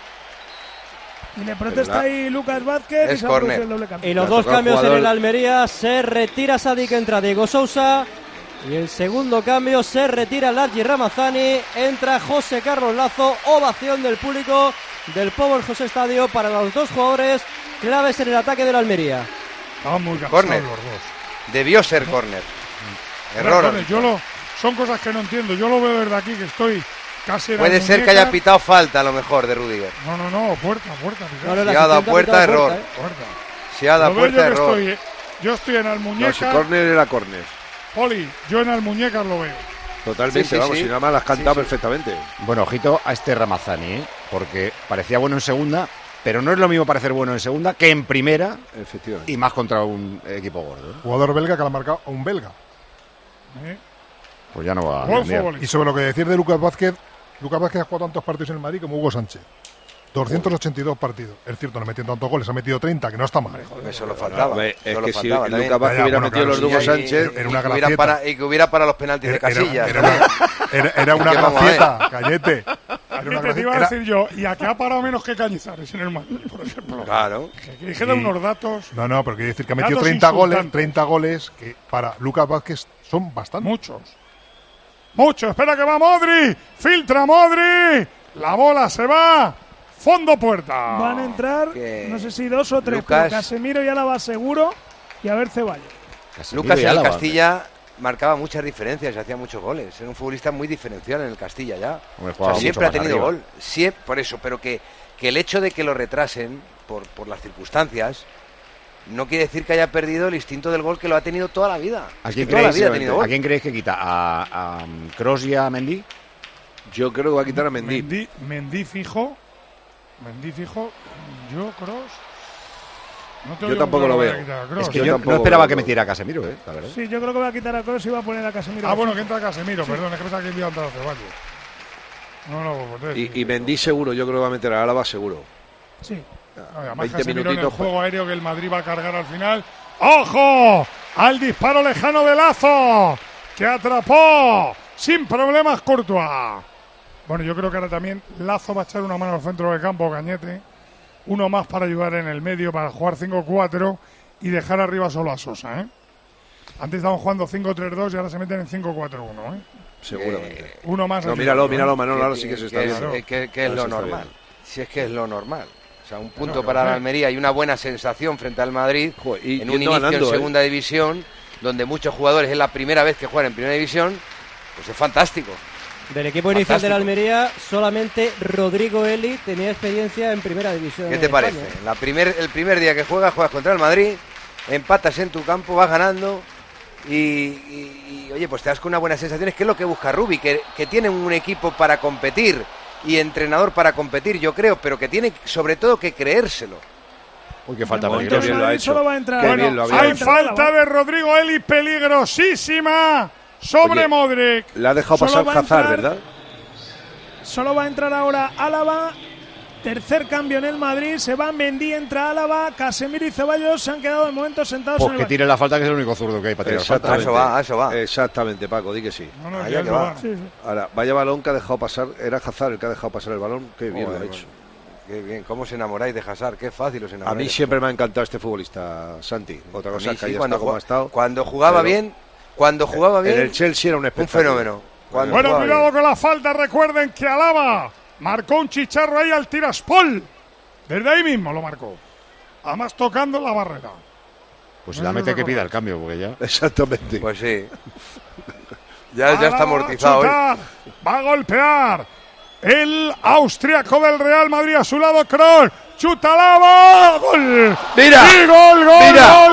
Y le protesta ahí Lucas Vázquez es córner. Y los 2 cambios en el Almería. Se retira Sadik, entra Diego Sousa. Y el segundo cambio se retira Largi Ramazani. Entra José Carlos Lazo. Ovación del público del Power José Estadio para los 2 jugadores claves en el ataque del Almería. Estaban muy cansados los 2. Debió ser córner. Error. Son cosas que no entiendo. Yo lo veo desde aquí, que estoy casi. Puede ser que haya pitado falta, a lo mejor, de Rudiger. No, puerta. Si ha dado puerta, error. Si ha dado puerta, error. Yo estoy en Almuñécar. No, si córner era córner. Poli, yo en Almuñécar lo veo. Totalmente, sí, vamos, si nada más las has cantado perfectamente. Bueno, ojito a este Ramazani, porque parecía bueno en segunda, pero no es lo mismo parecer bueno en segunda que en primera, efectivamente, y más contra un equipo gordo. Jugador belga que le ha marcado a un belga. Pues ya no va a cambiar. Y sobre lo que decir de Lucas Vázquez ha jugado tantos partidos en el Madrid como Hugo Sánchez. 282 partidos. Es cierto, no metió tantos goles, ha metido 30, que no está mal. Eso lo faltaba. Es que si Lucas Vázquez hubiera metido los de Hugo Sánchez, y que hubiera para los penaltis de Casillas. Era una gracieta, Callete. Te iba a decir yo, y a que ha parado menos que Cañizares en el Madrid, por ejemplo. Claro. Que dijera unos datos. No, pero quiero decir que ha metido 30 goles, que para Lucas Vázquez son bastantes. Muchos. Espera que va Modric. Filtra Modric. La bola se va. Fondo puerta. Van a entrar, no sé si 2 o 3, pero Casemiro ya la va seguro y a ver Ceballos. Lucas en el Castilla marcaba muchas diferencias y hacía muchos goles. Era un futbolista muy diferencial en el Castilla ya. Siempre ha tenido gol. Siempre, por eso, pero que el hecho de que lo retrasen por las circunstancias no quiere decir que haya perdido el instinto del gol, que lo ha tenido toda la vida. ¿A quién creéis que quita? ¿A Kroos y a Mendy? Yo creo que va a quitar a Mendy. Mendy fijo. Yo, Kroos. Yo tampoco lo veo. Es que yo no esperaba que metiera a Casemiro, la verdad. Sí, yo creo que va a quitar a Kroos y va a poner a Casemiro. Bueno, que entra Casemiro, perdón, es que pensaba que iba a entrar a Ceballos. Y Mendy seguro, yo creo que va a meter a Álava seguro. Sí. Además, 20 minutitos en el juego aéreo que el Madrid va a cargar al final. ¡Ojo! Al disparo lejano de Lazo, que atrapó sin problemas Courtois. Bueno, yo creo que ahora también Lazo va a echar una mano al centro del campo, Cañete. Uno más para ayudar en el medio, para jugar 5-4 y dejar arriba solo a Sosa, Antes estaban jugando 5-3-2 y ahora se meten en 5-4-1, Seguramente. Uno más. No, míralo, Manolo, ahora sí que se está viendo. Que es lo normal. Si es que es lo normal. O sea, un punto para la Almería y una buena sensación frente al Madrid en un inicio en segunda división, donde muchos jugadores es la primera vez que juegan en primera división, pues es fantástico. Del equipo inicial de la Almería, solamente Rodrigo Eli tenía experiencia en primera división. ¿Qué te parece? El primer día que juegas contra el Madrid, empatas en tu campo, vas ganando y oye, pues te das con una buena sensación. Que es lo que busca Rubi, que tiene un equipo para competir y entrenador para competir, yo creo, pero que tiene sobre todo que creérselo. Uy, qué falta. Bien lo ha hecho. Hay falta de Rodrigo Eli peligrosísima sobre Modric. Le ha dejado pasar Hazard, ¿verdad? Solo va a entrar ahora Álava. Tercer cambio en el Madrid. Se va Mendy, entra Álava. Casemiro y Ceballos se han quedado de momento sentados pues en el que tire la falta, que es el único zurdo que hay para tirar falta. Eso va. Exactamente, Paco, di que sí. Que va. Sí. Ahora, vaya balón que ha dejado pasar. Era Hazard el que ha dejado pasar el balón. Qué bien lo ha hecho. Qué bien, ¿cómo os enamoráis de Hazard? Qué fácil os enamoráis. A mí siempre me ha encantado este futbolista, Santi. Otra cosa que haya estado como ha estado. Cuando jugaba bien, en el Chelsea era un espectáculo. Un fenómeno. Bueno, cuidado con la falta. Recuerden que Álava marcó un chicharro ahí al Tiraspol. Desde ahí mismo lo marcó. Además tocando la barrera. Pues si la mete que pida el cambio, porque ya. Exactamente. Pues sí. ya está amortizado. Va a golpear el austriaco del Real Madrid a su lado, Kroos. Chuta Álava. ¡Gol! ¡Mira! ¡Y gol! ¡Mira!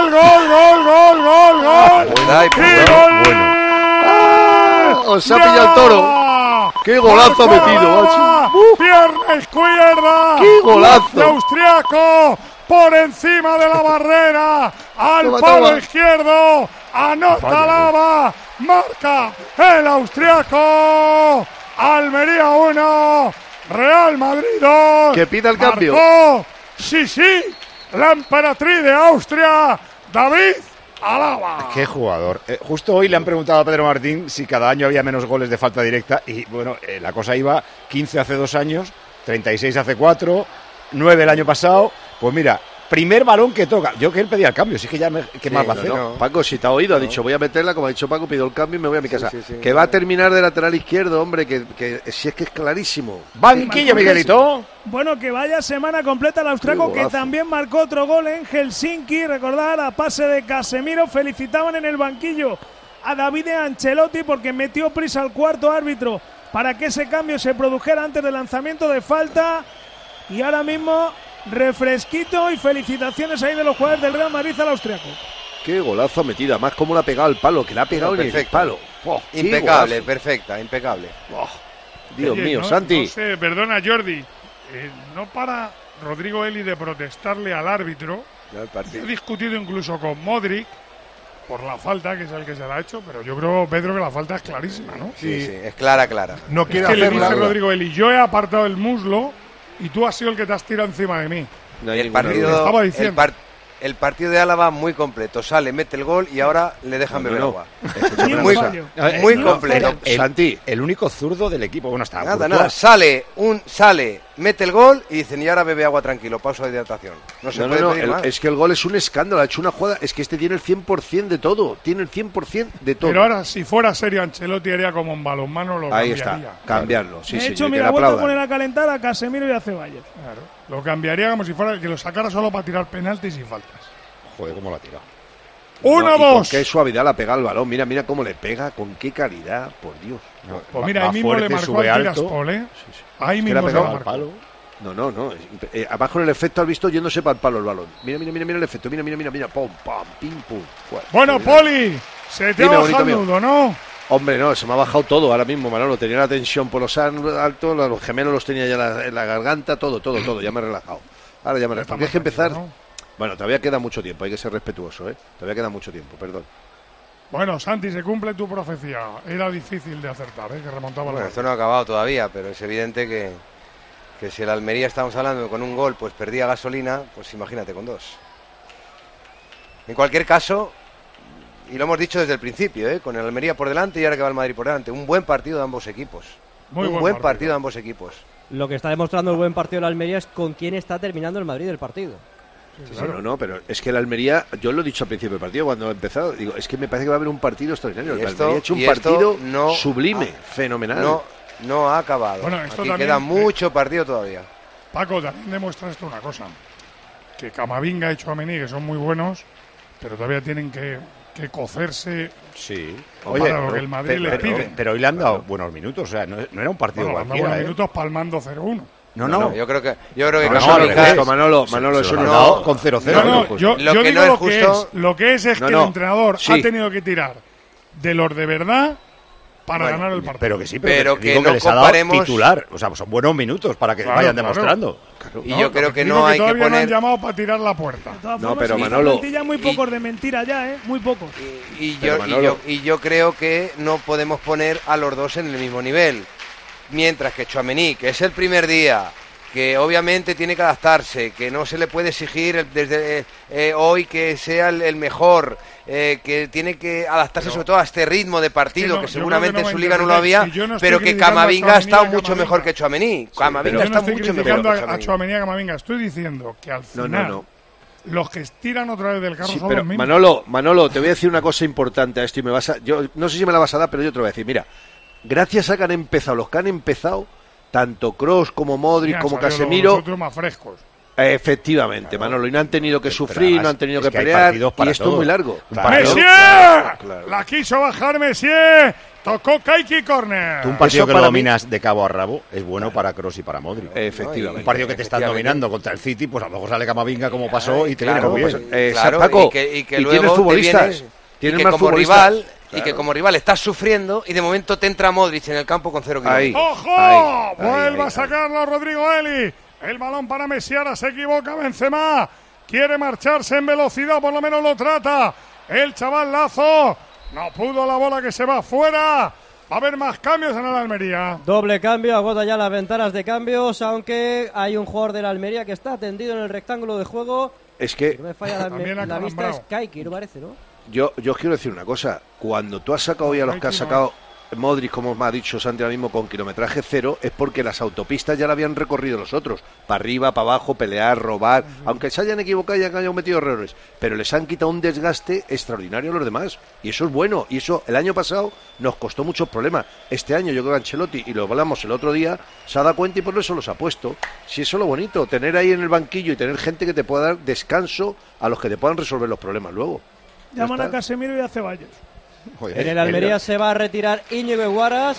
¡Os ha pillado el toro! ¡Qué golazo ha metido, macho! ¡Pierna izquierda! ¡Qué golazo! El austriaco por encima de la barrera al palo izquierdo. Anota Álava. Marca el austriaco. Almería 1, Real Madrid 2. Que pida el cambio. Sí, la emperatriz de Austria, David Álava. Qué jugador. Justo hoy le han preguntado a Pedro Martín si cada año había menos goles de falta directa y bueno, la cosa iba 15 hace 2 años, 36 hace 4, 9 el año pasado. Pues mira, primer balón que toca. Yo que él pedía el cambio, sí que ya ¿qué más va a hacer? No. Paco, si te ha oído, ha dicho voy a meterla, como ha dicho Paco, pido el cambio y me voy a mi casa. Que va a terminar de lateral izquierdo, hombre, que si es que es clarísimo. Banquillo, Miguelito. Bueno, que vaya semana completa el austriaco, que también marcó otro gol en Helsinki. Recordar, a pase de Casemiro, felicitaban en el banquillo a Davide Ancelotti porque metió prisa al cuarto árbitro para que ese cambio se produjera antes del lanzamiento de falta. Y ahora mismo refresquito y felicitaciones ahí de los jugadores del Real Madrid al austriaco. Qué golazo metido, además cómo le ha pegado el palo, que le ha pegado en el palo. Impecable, perfecta, impecable. Dios mío, Santi. No sé, perdona Jordi, no para Rodrigo Eli de protestarle al árbitro. He discutido incluso con Modric por la falta, que es el que se la ha hecho, pero yo creo, Pedro, que la falta es clarísima, ¿no? Sí, es clara. No quiere hacerla. Le dice Rodrigo Eli, yo he apartado el muslo y tú has sido el que te has tirado encima de mí. No hay el partido de Álava muy completo. Sale, mete el gol y ahora le dejan beber agua. Muy completo. Santi, el único zurdo del equipo. Bueno, está nada. Sale, mete el gol y dicen, y ahora bebe agua tranquilo, pausa de hidratación. No se puede pedir más. Es que el gol es un escándalo. Ha hecho una jugada. Es que este tiene el 100% de todo. Tiene el 100% de todo. Pero ahora, si fuera serio, Ancelotti haría como un balonmano, lo ahí cambiaría. Está, cambiarlo. Sí, de hecho, mira, vuelta a poner a calentar a Casemiro y a Ceballos. Claro. Lo cambiaría como si fuera que lo sacara solo para tirar penaltis y faltas. Joder, cómo la tira. 1-2. Con qué suavidad la pega el balón. Mira cómo le pega, con qué calidad, por Dios. Pues mira, ahí mismo le marcó al Tiraspol, ¿eh? Sí. Ahí mismo se lo marcó. Palo. No. Abajo en el efecto has visto yéndose para el palo el balón. Mira el efecto. Mira. Pum, pam, pim, pum. Bueno, Poli, se te ha bajado el nudo, ¿no? Hombre, no, se me ha bajado todo ahora mismo, Manolo. Tenía la tensión por los altos, los gemelos los tenía ya en la garganta, todo. Ya me he relajado. Ahora ya me he relajado. Tienes que empezar. ¿No? Bueno, todavía queda mucho tiempo, hay que ser respetuoso, ¿eh? Todavía queda mucho tiempo, perdón. Bueno, Santi, se cumple tu profecía. Era difícil de acertar, ¿eh? Que remontaba. Bueno, esto no ha acabado todavía, pero es evidente que si el Almería, estamos hablando, con un gol, pues perdía gasolina, pues imagínate con 2. En cualquier caso, y lo hemos dicho desde el principio, ¿eh? Con el Almería por delante y ahora que va el Madrid por delante. Un buen partido de ambos equipos. Un buen partido de ambos equipos. Lo que está demostrando el buen partido de la Almería es con quién está terminando el Madrid el partido. Sí, claro. No, pero es que el Almería, yo lo he dicho al principio del partido cuando he empezado, digo, es que me parece que va a haber un partido extraordinario. El Almería ha hecho un partido sublime, fenomenal. No ha acabado. Bueno, aquí queda mucho partido todavía. Paco, también demuestra esto una cosa, que Camavinga y Tchouaméni, que son muy buenos, pero todavía tienen que cocerse. Sí. Oye, para lo que el Madrid les pide. Pero hoy le han dado buenos minutos, o sea, no era un partido cualquiera. Buenos minutos palmando 0-1. No. Yo creo que Manolo, eso no con 0-0. Yo digo lo que es que el entrenador ha tenido que tirar de los de verdad para ganar el partido. Pero que sí, pero que no les ha dado titular. O sea, son buenos minutos para que vayan demostrando. Claro. Y yo creo que no hay que poner... todavía no han llamado para tirar la puerta. No, pero Manolo... muy pocos de mentira ya, muy pocos. Y yo creo que no podemos poner a los dos en el mismo nivel. Mientras que Tchouaméni, que es el primer día, que obviamente tiene que adaptarse, que no se le puede exigir desde hoy que sea el mejor, que tiene que adaptarse sobre todo a este ritmo de partido, que seguramente en su liga no lo había, pero que Camavinga ha estado mucho mejor que Tchouaméni. Camavinga está mucho mejor que a Tchouaméni y a Camavinga. Estoy diciendo que al final los que estiran otra vez del carro son los mismos. Manolo, te voy a decir una cosa importante a esto y yo no sé si me la vas a dar, pero yo te lo voy a decir. Mira, gracias a que han empezado los que han empezado, tanto Kroos como Modric como Casemiro, nosotros más frescos. Efectivamente, claro. Manolo, y no han tenido que sufrir, no han tenido que pelear, y esto es muy largo. ¡Messier! La quiso bajar Messier, tocó Kaiki Corner. Tú un partido que lo dominas de cabo a rabo es bueno para Kroos y para Modric. Efectivamente. Un partido que te están dominando contra el City, pues a lo mejor sale Camavinga como pasó y te viene muy bien. Claro, Paco, y que luego tienes futbolistas. Tienes más como rival. Claro. Y que como rival estás sufriendo y de momento te entra Modric en el campo con 0 kilómetros. ¡Ojo! Vuelve a sacarlo Rodrigo Eli. El balón para Messi, ahora se equivoca Benzema. Quiere marcharse en velocidad, por lo menos lo trata. El chaval Lazo. No pudo, la bola que se va fuera. Va a haber más cambios en el Almería. Doble cambio, agota ya las ventanas de cambios, aunque hay un jugador del Almería que está tendido en el rectángulo de juego. Es que... No me falla la vista, es Kaiki, no parece, ¿no? Yo os quiero decir una cosa. Cuando tú has sacado hoy a los que has sacado Modric, como me ha dicho Santi ahora mismo, con kilometraje cero, es porque las autopistas ya la habían recorrido los otros. Para arriba, para abajo, pelear, robar. Aunque se hayan equivocado y hayan metido errores. Pero les han quitado un desgaste extraordinario a los demás. Y eso es bueno. Y eso el año pasado nos costó muchos problemas. Este año yo creo que Ancelotti, y lo hablamos el otro día, se ha dado cuenta y por eso los ha puesto. Si eso es lo bonito, tener ahí en el banquillo y tener gente que te pueda dar descanso a los que te puedan resolver los problemas luego. Llaman a Casemiro y a Ceballos. Joder, en el Almería se va a retirar Íñigo Guaras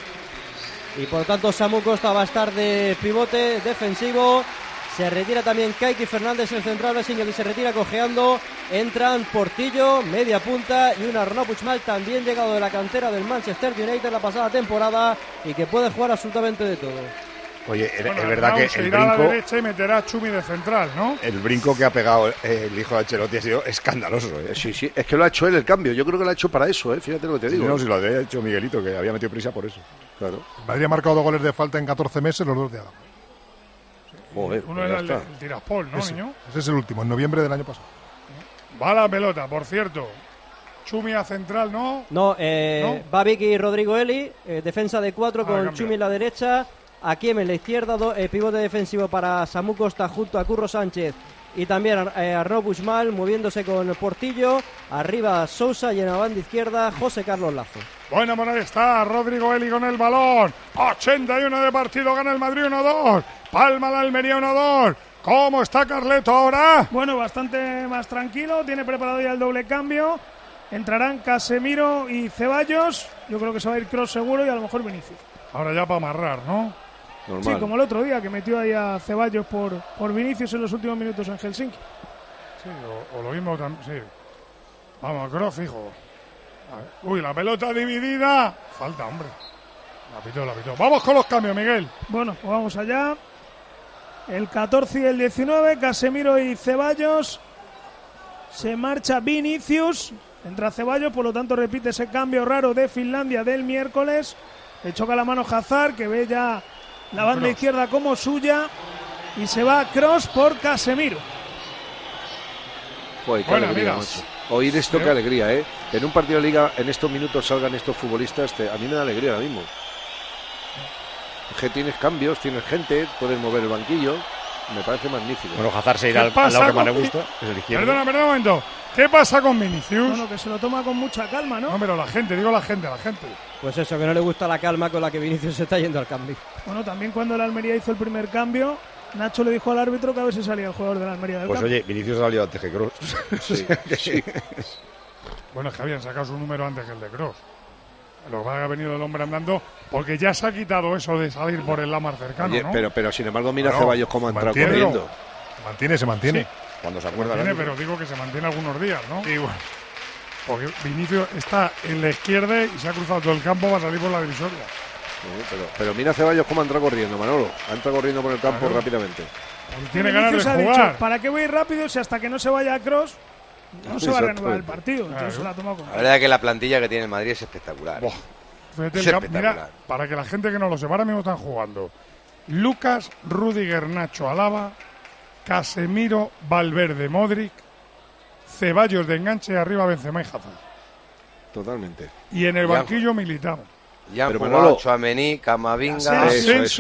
y por tanto Samu Costa va a estar de pivote defensivo. Se retira también Kaiki Fernández, el central brasileño, que se retira cojeando. Entran Portillo, media punta, y un Arnaud Puigmal, también llegado de la cantera del Manchester United la pasada temporada y que puede jugar absolutamente de todo. Oye, es verdad que el brinco... a la derecha y meterá a Chumi de central, ¿no? El brinco que ha pegado el hijo de Ancelotti ha sido escandaloso, ¿eh? Sí, es que lo ha hecho él el cambio. Yo creo que lo ha hecho para eso, ¿eh? Fíjate lo que te digo. No, si lo había hecho Miguelito, que había metido prisa por eso. Claro. Madrid ha marcado 2 goles de falta en 14 meses, los 2 de Adam. Joder, uno era el Tiraspol, ¿no, niño? Ese es el último, en noviembre del año pasado. Va la pelota, por cierto. Chumi a central, ¿no? No, va Vicky y Rodrigo Eli, defensa de 4 con Chumi en la derecha. Aquí en la izquierda, pivote defensivo para Samu Costa junto a Curro Sánchez y también Arnaud Puigmal moviéndose con Portillo. Arriba Sousa y en la banda izquierda José Carlos Lazo. Bueno, por ahí está Rodrigo Eli con el balón. 81 de partido, gana el Madrid 1-2. Palma la Almería 1-2. ¿Cómo está Carleto ahora? Bueno, bastante más tranquilo. Tiene preparado ya el doble cambio. Entrarán Casemiro y Ceballos. Yo creo que se va a ir Kroos seguro y a lo mejor Vinicius. Ahora ya para amarrar, ¿no? Normal. Sí, como el otro día que metió ahí a Ceballos por Vinicius en los últimos minutos en Helsinki. Sí, o lo mismo también, sí. Vamos, Kroos, hijo. Uy, la pelota dividida. Falta, hombre. La pitó. Vamos con los cambios, Miguel. Bueno, pues vamos allá. El 14 y el 19, Casemiro y Ceballos. Se marcha Vinicius. Entra Ceballos, por lo tanto repite ese cambio raro de Finlandia del miércoles. Le choca la mano Hazard, que ve ya la banda izquierda como suya, y se va Kroos por Casemiro. Joder, qué alegría, macho. Oír esto, qué alegría, ¿eh? En un partido de liga, en estos minutos salgan estos futbolistas, a mí me da alegría ahora mismo. Que tienes cambios, tienes gente, puedes mover el banquillo, me parece magnífico. Bueno, Hazard se irá al lado que más le gusta, es el izquierdo. Perdona un momento. ¿Qué pasa con Vinicius? Bueno, que se lo toma con mucha calma, ¿no? No, pero la gente. Pues eso, que no le gusta la calma con la que Vinicius se está yendo al cambio. Bueno, también cuando el Almería hizo el primer cambio, Nacho le dijo al árbitro que a ver si salía el jugador de la Almería del Pues campo. oye, Vinicius salió antes que Kroos. Sí. Bueno, es que habían sacado su número antes que el de Kroos. Lo que ha venido el hombre andando, porque ya se ha quitado eso de salir por el Lamar cercano, Oye, ¿no? pero sin embargo, mira Ceballos cómo ha entrado corriendo. Se mantiene. Sí. Cuando se acuerda. Pero digo que se mantiene algunos días, ¿no? Sí, bueno. Porque Vinicius está en la izquierda y se ha cruzado todo el campo para salir por la divisoria. Sí, pero mira Ceballos cómo ha entrado corriendo, Manolo. Ha entrado corriendo por el campo rápidamente. Tiene ganas de jugar. Dicho, ¿para qué voy a ir rápido si hasta que no se vaya a Kroos no se va a reanudar el partido? Entonces se la ha tomado con la verdad es que la plantilla que tiene el Madrid es espectacular. Fíjate, mira, para que la gente que no lo sepa, ahora mismo están jugando Lucas, Rüdiger, Nacho, Alaba, Casemiro, Valverde, Modric, Ceballos de enganche, arriba Benzema y Hazard. Totalmente. Y en el banquillo Militao. Ya han jugado Tchouaméni, Camavinga.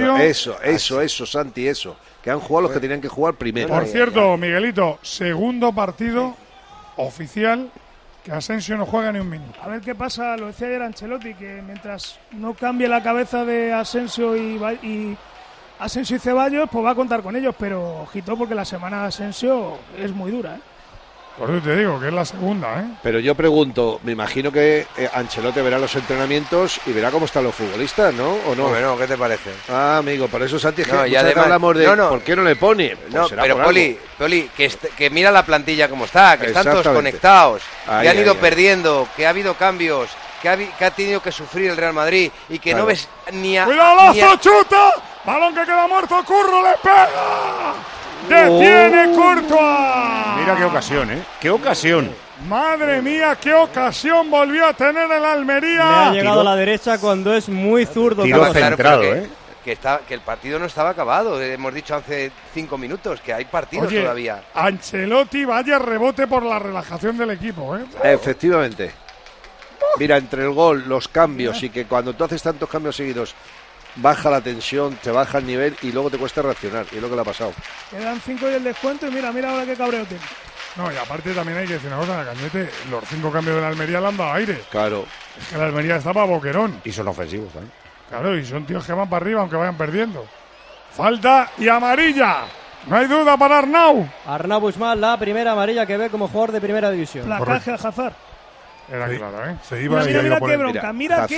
Eso, Santi, eso. Que han jugado los que tenían que jugar primero. Por cierto, Miguelito, segundo partido oficial que Asensio no juega ni un minuto. A ver qué pasa, lo decía ayer Ancelotti, que mientras no cambie la cabeza de Asensio y Ceballos, pues va a contar con ellos, pero ojito porque la semana de Asensio es muy dura, ¿eh? Por eso te digo que es la segunda, ¿eh? Pero yo pregunto, me imagino que Ancelotti verá los entrenamientos y verá cómo están los futbolistas, ¿no? ¿O no? Bueno, ¿qué te parece? Ah, amigo, por eso Santi, no, ya además hablamos de ¿por qué no le pone? Pues no, pero Poli, que mira la plantilla como está, que están todos conectados, que han ido perdiendo, que ha habido cambios, que ha tenido que sufrir el Real Madrid y que no ves ni a... ¡Cuidado, chuta! ¡Balón que queda muerto! ¡Curro le pega! ¡Detiene Courtois! Mira qué ocasión, ¿eh? ¡Qué ocasión! ¡Madre mía, qué ocasión volvió a tener el Almería! Le ha llegado a la derecha cuando es muy zurdo. Tiro centrado, que el partido no estaba acabado. Hemos dicho hace 5 minutos que hay partidos todavía. Ancelotti vaya rebote por la relajación del equipo, ¿eh? Efectivamente. Mira, entre el gol, los cambios y que cuando tú haces tantos cambios seguidos baja la tensión, te baja el nivel y luego te cuesta reaccionar. Y es lo que le ha pasado. Quedan 5 y el descuento y mira ahora qué cabreo tiene. No, y aparte también hay que decir una cosa, Cañete, los 5 cambios de la Almería le han dado aire. Claro. Es que la Almería estaba boquerón. Y son ofensivos también. Claro, y son tíos que van para arriba aunque vayan perdiendo. Falta y amarilla. No hay duda para Arnau. Arnau Bushman, la primera amarilla que ve como jugador de primera división. Placaje a Hazard. Era claro, ¿eh? Se iba mira qué bronca,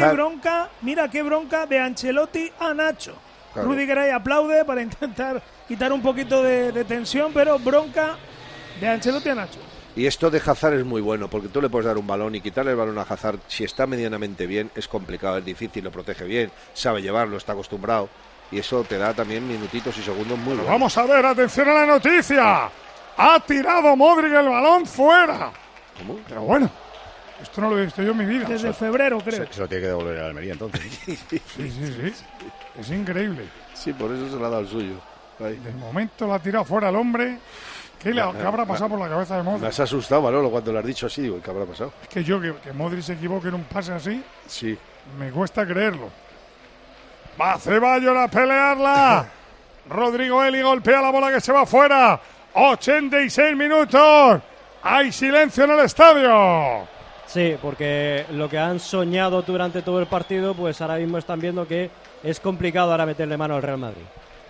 mira qué bronca de Ancelotti a Nacho. Claro. Rüdiger ahí aplaude para intentar quitar un poquito de tensión, pero bronca de Ancelotti a Nacho. Y esto de Hazard es muy bueno, porque tú le puedes dar un balón y quitarle el balón a Hazard, si está medianamente bien, es complicado, es difícil, lo protege bien, sabe llevarlo, está acostumbrado, y eso te da también minutitos y segundos muy buenos. Vamos a ver, atención a la noticia. Ha tirado Modric el balón fuera. ¿Cómo? Pero bueno, esto no lo he visto yo en mi vida. Desde febrero, creo. Se lo tiene que devolver a Almería, entonces. Sí. Es increíble. Sí, por eso se le ha dado el suyo. Ahí. De momento la ha tirado fuera el hombre. ¿Qué habrá pasado por la cabeza de Modric? Me has asustado, Manolo, cuando lo has dicho así. Digo, ¿qué habrá pasado? Es que yo, que Modric se equivoque en un pase así, sí, me cuesta creerlo. Va Ceballos a pelearla. Rodrigo Eli golpea la bola que se va fuera. 86 minutos. Hay silencio en el estadio. Sí, porque lo que han soñado durante todo el partido, pues ahora mismo están viendo que es complicado ahora meterle mano al Real Madrid.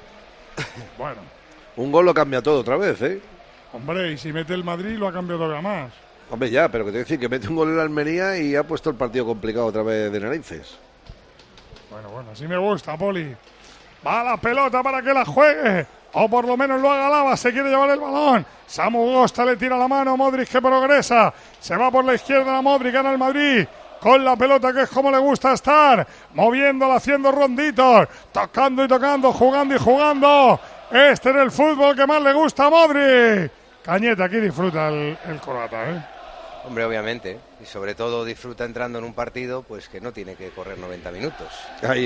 Bueno. Un gol lo cambia todo otra vez, ¿eh? Hombre, y si mete el Madrid lo ha cambiado todavía más. Hombre, ya, pero que te voy a decir que mete un gol en la Almería y ha puesto el partido complicado otra vez de narices. Bueno, así me gusta, Poli. Va la pelota para que la juegue. O por lo menos lo haga Lava, se quiere llevar el balón. Samu Gosta le tira la mano, Modric que progresa. Se va por la izquierda la Modric, gana el Madrid. Con la pelota que es como le gusta estar. Moviéndola, haciendo ronditos. Tocando y tocando, jugando y jugando. Este es el fútbol que más le gusta a Modric. Cañete, aquí disfruta el croata, ¿eh? Hombre, obviamente. Y sobre todo disfruta entrando en un partido pues que no tiene que correr 90 minutos. Ay.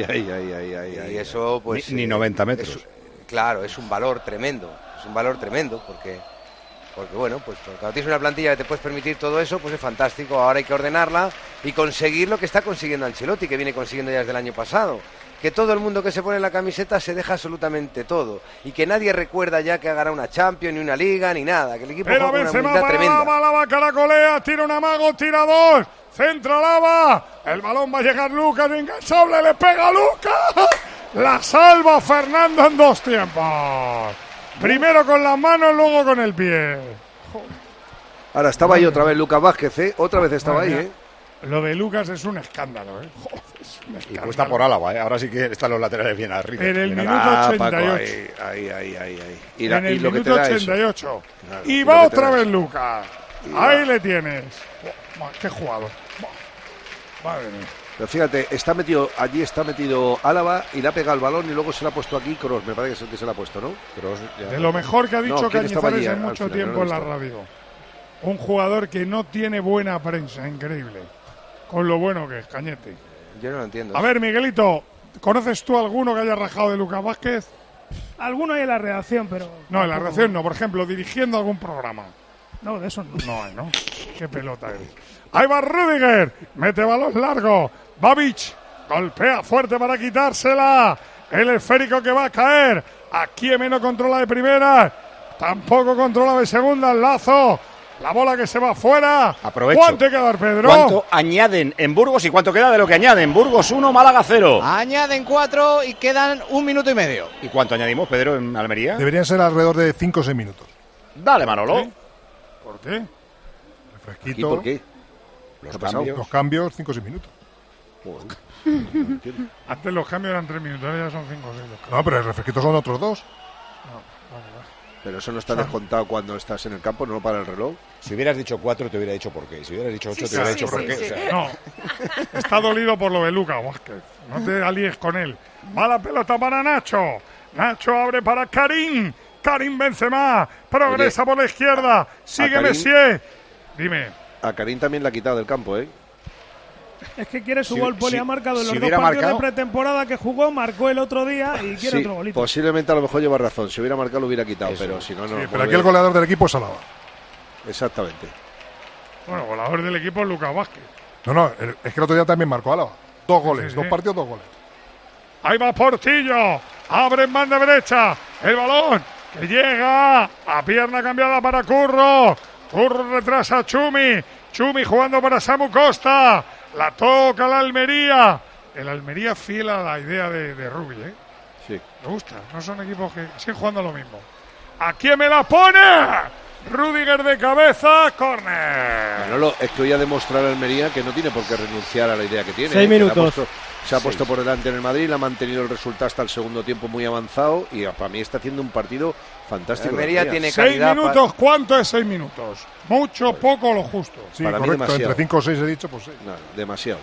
Y eso pues... Ni 90 metros. Claro, es un valor tremendo. Es un valor tremendo porque bueno, pues cuando tienes una plantilla que te puedes permitir todo eso, pues es fantástico. Ahora hay que ordenarla y conseguir lo que está consiguiendo Ancelotti, que viene consiguiendo ya desde el año pasado. Que todo el mundo que se pone la camiseta se deja absolutamente todo. Y que nadie recuerda ya que ha ganado una Champions, ni una Liga, ni nada. Que el equipo juega una humildad tremenda. Lava, caracolea, tira un amago, tira dos. Centra Lava. El balón va a llegar Lucas, incansable, le pega a Lucas. La salva Fernando en 2 tiempos. Primero con las manos, luego con el pie. Ahora estaba ahí otra vez Lucas Vázquez, ¿eh? Otra vez estaba ahí, ¿eh? Lo de Lucas es un escándalo, ¿eh? Joder, es un escándalo. Y cuesta por Álava, ¿eh? Ahora sí que están los laterales bien arriba. En el minuto 88. Paco, ahí. Y en el minuto 88. Claro, y va otra vez Lucas. Ahí le tienes. Qué jugador. Madre mía. Pero fíjate, allí está metido Álava y le ha pegado el balón y luego se le ha puesto aquí Kroos. Me parece que es el que se le ha puesto, ¿no? Kroos, de lo mejor que ha dicho Cañizares en mucho tiempo en la radio. Un jugador que no tiene buena prensa, increíble. Con lo bueno que es, Cañete. Yo no lo entiendo. A ver, Miguelito, ¿conoces tú alguno que haya rajado de Lucas Vázquez? Alguno hay en la redacción, pero... No, en la redacción no. Por ejemplo, dirigiendo algún programa. No, de eso no. No hay, ¿no? Qué pelota eres. Ahí va Rüdiger. Mete balón largo. Babic golpea fuerte para quitársela. El esférico que va a caer. Aquieme no controla de primera. Tampoco controla de segunda. El Lazo. La bola que se va fuera. Aprovecho. ¿Cuánto hay que dar, Pedro? ¿Cuánto añaden en Burgos y cuánto queda de lo que añaden? Burgos 1, Málaga 0. Añaden 4 y quedan 1 minuto y medio. ¿Y cuánto añadimos, Pedro, en Almería? Deberían ser alrededor de 5 o 6 minutos. Dale, Manolo. ¿Sí? ¿Por qué? Refresquito. ¿Y por qué? Los cambios 5 o 6 minutos. Antes los cambios eran 3 minutos, ahora ya son 5 o 6. No, pero el refresquito son otros 2. Pero eso no está descontado cuando estás en el campo, no para el reloj. Si hubieras dicho 4 te hubiera dicho por qué. Si hubieras dicho 8 te hubiera dicho por qué. Sí. O sea, No, está dolido por lo de Lucas Vázquez. No te alíes con él. Mala pelota para Nacho. Nacho abre para Karim. Karim Benzema. Progresa por la izquierda. Sigue Messier. Dime. A Karim también le ha quitado del campo, ¿eh? Es que quiere su gol, Poli ha marcado en los 2 hubiera partidos marcado, de pretemporada que jugó, marcó el otro día y quiere otro golito. Posiblemente a lo mejor lleva razón. Si hubiera marcado lo hubiera quitado, Eso. pero si no, no. Sí, pero aquí el goleador del equipo es Álava. Exactamente. Bueno, goleador del equipo es Lucas Vázquez. No, es que el otro día también marcó Álava. 2 goles, sí. 2 partidos, 2 goles. Ahí va Portillo. Abre en banda derecha. El balón que llega a pierna cambiada para Curro. Curro retrasa a Chumi. Chumi jugando para Samu Costa. La toca la Almería. El Almería fiel a la idea de Rubi, ¿eh? Sí. Me gusta. No son equipos que siguen jugando lo mismo. ¿A quién me la pone? Rüdiger de cabeza. Córner. Manolo, es que hoy ha demostrado Almería que no tiene por qué renunciar a la idea que tiene. 6 minutos. Se ha puesto por delante en el Madrid, le ha mantenido el resultado hasta el segundo tiempo muy avanzado y para mí está haciendo un partido fantástico. Almería tiene 6 minutos, ¿cuánto es 6 minutos? Mucho, poco, lo justo. Sí, para mí correcto, demasiado. entre 5 o 6 he dicho, pues 6. No, demasiado.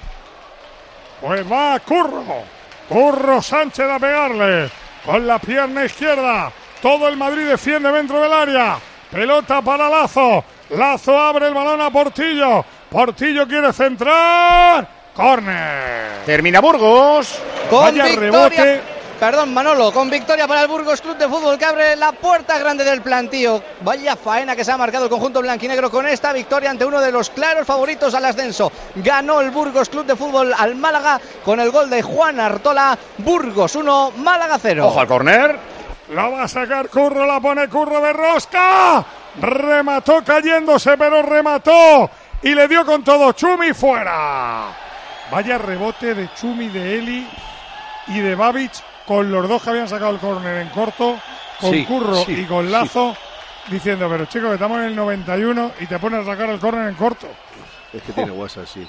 Pues va Curro. Curro Sánchez a pegarle con la pierna izquierda. Todo el Madrid defiende dentro del área. Pelota para Lazo. Lazo abre el balón a Portillo. Portillo quiere centrar. Córner. Termina Burgos. Con Vaya victoria. rebote. Perdón, Manolo, con victoria para el Burgos Club de Fútbol que abre la puerta grande del plantío. Vaya faena que se ha marcado el conjunto blanquinegro con esta victoria ante uno de los claros favoritos al ascenso. Ganó el Burgos Club de Fútbol al Málaga con el gol de Juan Artola. Burgos 1, Málaga 0. Ojo al córner. La va a sacar Curro, la pone Curro de rosca. Remató cayéndose, pero remató. Y le dio con todo. Chumi fuera. Vaya rebote de Chumi, de Eli y de Babic, con los dos que habían sacado el córner en corto, con Curro y con Lazo, diciendo, pero chicos, que estamos en el 91 y te pones a sacar el córner en corto. Es que tiene WhatsApp, sí.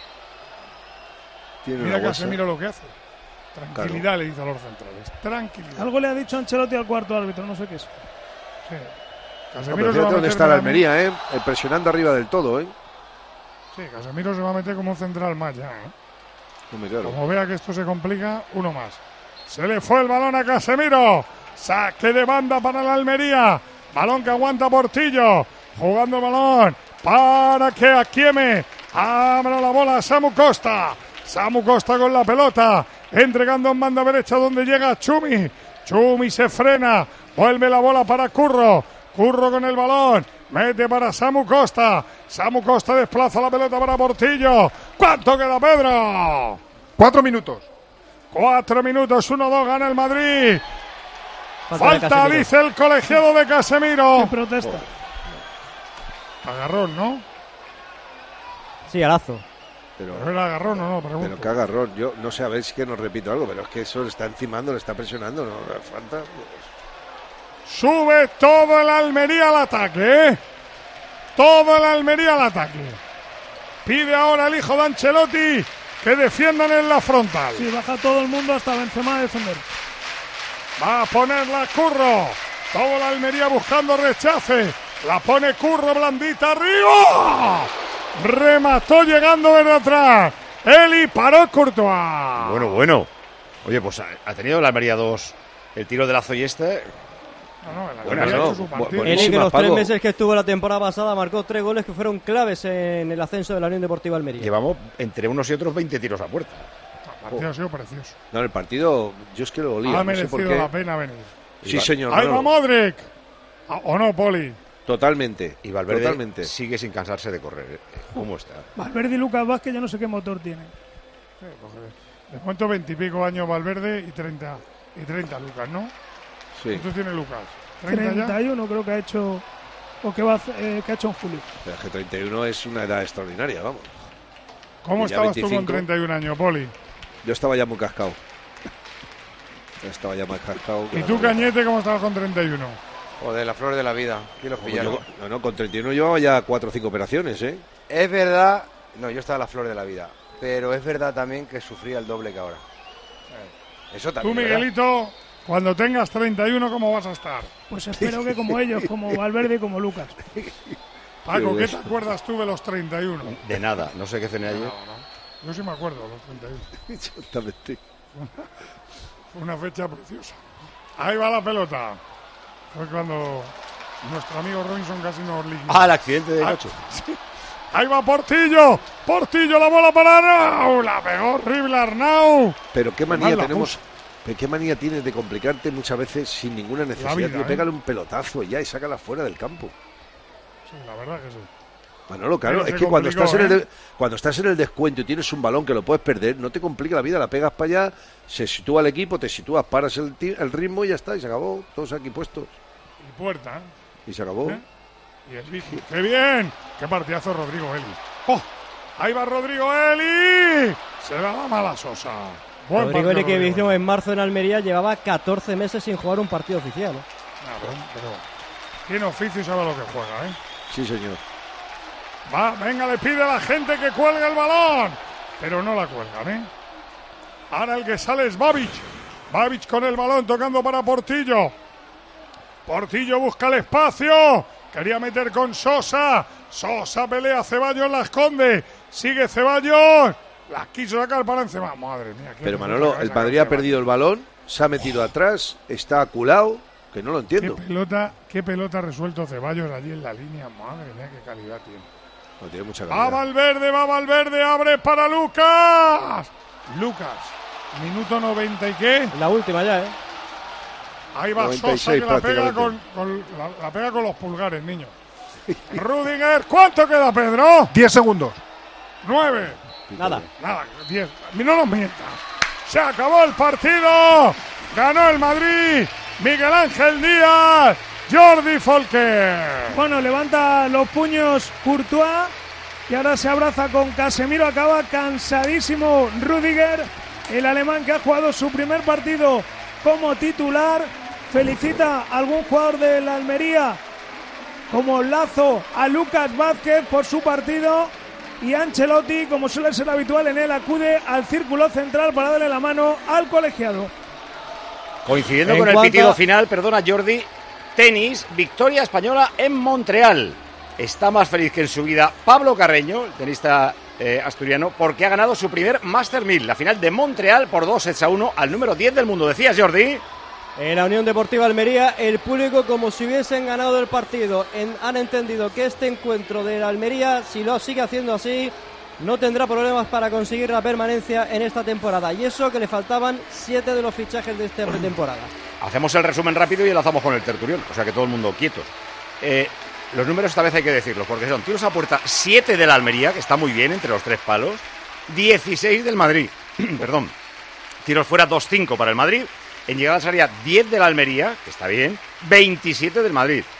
Mira Casemiro lo que hace. Tranquilidad, le dice a los centrales. Tranquilidad. Algo le ha dicho Ancelotti al cuarto árbitro, no sé qué es. Sí. Casemiro fíjate dónde está la Almería, presionando arriba del todo, Sí, Casemiro se va a meter como un central más ya, Claro. Como vea que esto se complica, uno más. Se le fue el balón a Casemiro. Saque de banda para la Almería. Balón que aguanta Portillo. Jugando el balón para que Aquieme abra la bola a Samu Costa. Samu Costa con la pelota. Entregando en banda derecha donde llega Chumi. Chumi se frena. Vuelve la bola para Curro. Curro con el balón. Mete para Samu Costa. Samu Costa desplaza la pelota para Portillo. ¿Cuánto queda, Pedro? 4 minutos. 4 minutos, 1-2, gana el Madrid. Falta, dice el colegiado de Casemiro. ¿Qué protesta? Agarrón, ¿no? Sí, a Lazo. ¿Pero era agarrón o no? Pregunto. Pero qué agarrón. Yo no sé, a ver si que nos repito algo, pero es que eso le está encimando, le está presionando, ¿no? Falta. Sube todo el Almería al ataque, ¿eh? Todo el Almería al ataque. Pide ahora el hijo de Ancelotti que defiendan en la frontal. Sí, baja todo el mundo hasta Benzema a defender. Va a ponerla Curro. Todo la Almería buscando rechace. La pone Curro, blandita arriba. Remató llegando desde atrás. Eli paró Courtois. Bueno. Oye, pues ha tenido la Almería 2 el tiro de Lazo y este. Eli, que los 3 meses que estuvo la temporada pasada, marcó 3 goles que fueron claves en el ascenso de la Unión Deportiva Almería. Llevamos entre unos y otros 20 tiros a puerta. El partido ha sido precioso. No, el partido, yo es que lo olía. Ha merecido la pena venir. Sí, señor. Ahí va Modric. ¿O no, Poli? Totalmente. Y Valverde sigue sin cansarse de correr. ¿Cómo está? Valverde y Lucas Vázquez, ya no sé qué motor tienen. Sí, de momento 20 y pico años Valverde y 30 Lucas, ¿no? Sí. ¿Cuántos tiene Lucas? 31 creo que ha hecho, o que ha hecho en julio. Pero es que 31 es una edad extraordinaria, vamos. ¿Cómo estabas 25, tú con 31 años, Poli? Yo estaba ya muy cascado. ¿Y tú, Cañete, cómo estabas con 31? Joder, la flor de la vida. ¿Quién los pillaron? No, con 31 llevaba ya 4 o 5 operaciones, ¿eh? Es verdad. No, yo estaba la flor de la vida. Pero es verdad también que sufría el doble que ahora. Eso también. Tú, Miguelito, cuando tengas 31, ¿cómo vas a estar? Pues espero que como ellos, como Valverde y como Lucas. Paco, ¿qué te acuerdas tú de los 31? De nada, no sé qué cené ayer. No. Yo sí me acuerdo de los 31. Exactamente. Fue una fecha preciosa. Ahí va la pelota. Fue cuando nuestro amigo Robinson casi nos liquidó. El accidente de Nacho. Sí. Ahí va Portillo. Portillo, la bola para Arnau. La pegó horrible Arnau. Pero qué manía tenemos. ¿Qué manía tienes de complicarte muchas veces sin ninguna necesidad? Vida, Pégale un pelotazo ya y sácala fuera del campo. Sí, la verdad que sí. Manolo, claro, es que cuando estás en el descuento y tienes un balón que lo puedes perder, no te complica la vida, la pegas para allá, se sitúa el equipo, te sitúas, paras el ritmo y ya está, y se acabó, todos aquí puestos. Y puerta, Y se acabó. Y el Vicky. ¡Qué bien! ¡Qué partidazo Rodrigo Eli! ¡Oh! ¡Ahí va Rodrigo Eli! Se da la mala Sosa. Rodrigo Eli, que vino en marzo en Almería, llevaba 14 meses sin jugar un partido oficial. Pero tiene oficio y sabe lo que juega, ¿eh? Sí, señor. Va, venga, le pide a la gente que cuelgue el balón. Pero no la cuelgan, ¿eh? Ahora el que sale es Babic. Babic con el balón tocando para Portillo. Portillo busca el espacio. Quería meter con Sosa. Sosa pelea, Ceballos la esconde. Sigue Ceballos. La quiso sacar para Benzema. Madre mía. Pero Manolo, el Madrid ha perdido el balón, se ha metido atrás, está aculado, que no lo entiendo. Qué pelota ha resuelto Ceballos allí en la línea. Madre mía, qué calidad tiene. No tiene mucha calidad. Va Valverde, abre para Lucas. Minuto 90 y qué. La última ya, Ahí va Sosa, que la pega con los pulgares, niño. Rudiger, ¿cuánto queda, Pedro? 10 segundos. 9. Nada, 10. No nos mientas. Se acabó el partido. Ganó el Madrid. Miguel Ángel Díaz. Jordi Folker. Bueno, levanta los puños Courtois y ahora se abraza con Casemiro. Acaba cansadísimo Rudiger, el alemán que ha jugado su primer partido como titular. Felicita a algún jugador de la Almería como Lazo, a Lucas Vázquez por su partido, y Ancelotti, como suele ser habitual en él, acude al círculo central para darle la mano al colegiado. Coincidiendo con el pitido final, perdona Jordi, tenis, victoria española en Montreal. Está más feliz que en su vida Pablo Carreño, el tenista asturiano, porque ha ganado su primer Master 1000, la final de Montreal por 2-1 al número 10 del mundo. ¿Decías, Jordi? En la Unión Deportiva Almería, el público, como si hubiesen ganado el partido, han entendido que este encuentro de la Almería, si lo sigue haciendo así, no tendrá problemas para conseguir la permanencia en esta temporada. Y eso que le faltaban 7 de los fichajes de esta pretemporada. Hacemos el resumen rápido y enlazamos con el tertulión, o sea que todo el mundo quietos. Los números esta vez hay que decirlos, porque son tiros a puerta 7 de la Almería, que está muy bien entre los 3 palos, 16 del Madrid, perdón, tiros fuera 2-5 para el Madrid, en llegadas al área 10 de la Almería, que está bien, 27 del Madrid.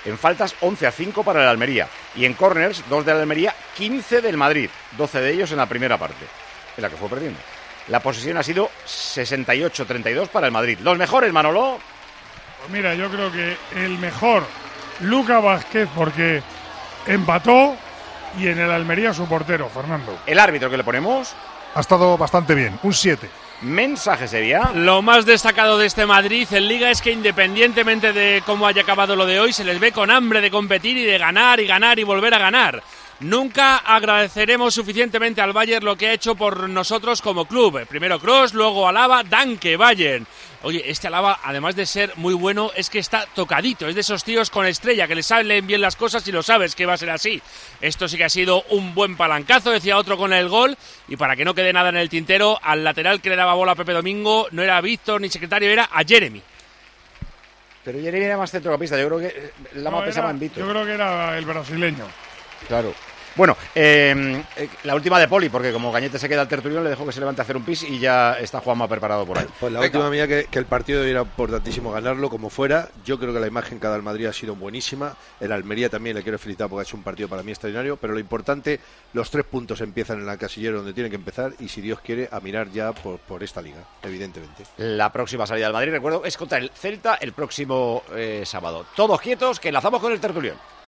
En faltas, 11-5 para el Almería. Y en córners, 2 del Almería, 15 del Madrid. 12 de ellos en la primera parte, en la que fue perdiendo. La posesión ha sido 68-32 para el Madrid. ¿Los mejores, Manolo? Pues mira, yo creo que el mejor, Lucas Vázquez, porque empató, y en el Almería su portero, Fernando. ¿El árbitro que le ponemos? Ha estado bastante bien, un 7. Mensaje sería. Lo más destacado de este Madrid en Liga es que independientemente de cómo haya acabado lo de hoy, se les ve con hambre de competir y de ganar y ganar y volver a ganar. Nunca agradeceremos suficientemente al Bayern lo que ha hecho por nosotros como club. Primero Kroos, luego Alaba, Danke Bayern. Oye, este Alaba, además de ser muy bueno, es que está tocadito. Es de esos tíos con estrella, que le salen bien las cosas y lo sabes que va a ser así. Esto sí que ha sido un buen palancazo, decía otro con el gol. Y para que no quede nada en el tintero, al lateral que le daba bola a Pepe Domingo no era Víctor ni secretario, era a Jeremy. Pero Jeremy era más centrocampista, yo creo que Lama pensaba en Víctor. Yo creo que era el brasileño. Claro. Bueno, la última de Poli, porque como Cañete se queda al tertulión, le dejo que se levante a hacer un pis y ya está Juanma preparado por ahí. Pues la última mía, que el partido era importantísimo ganarlo como fuera. Yo creo que la imagen cada del Madrid ha sido buenísima. El Almería también le quiero felicitar porque ha hecho un partido para mí extraordinario, pero lo importante, los 3 puntos empiezan en la casillero donde tienen que empezar y si Dios quiere a mirar ya por esta liga, evidentemente. La próxima salida del Madrid, recuerdo, es contra el Celta el próximo sábado. Todos quietos, que enlazamos con el tertulión.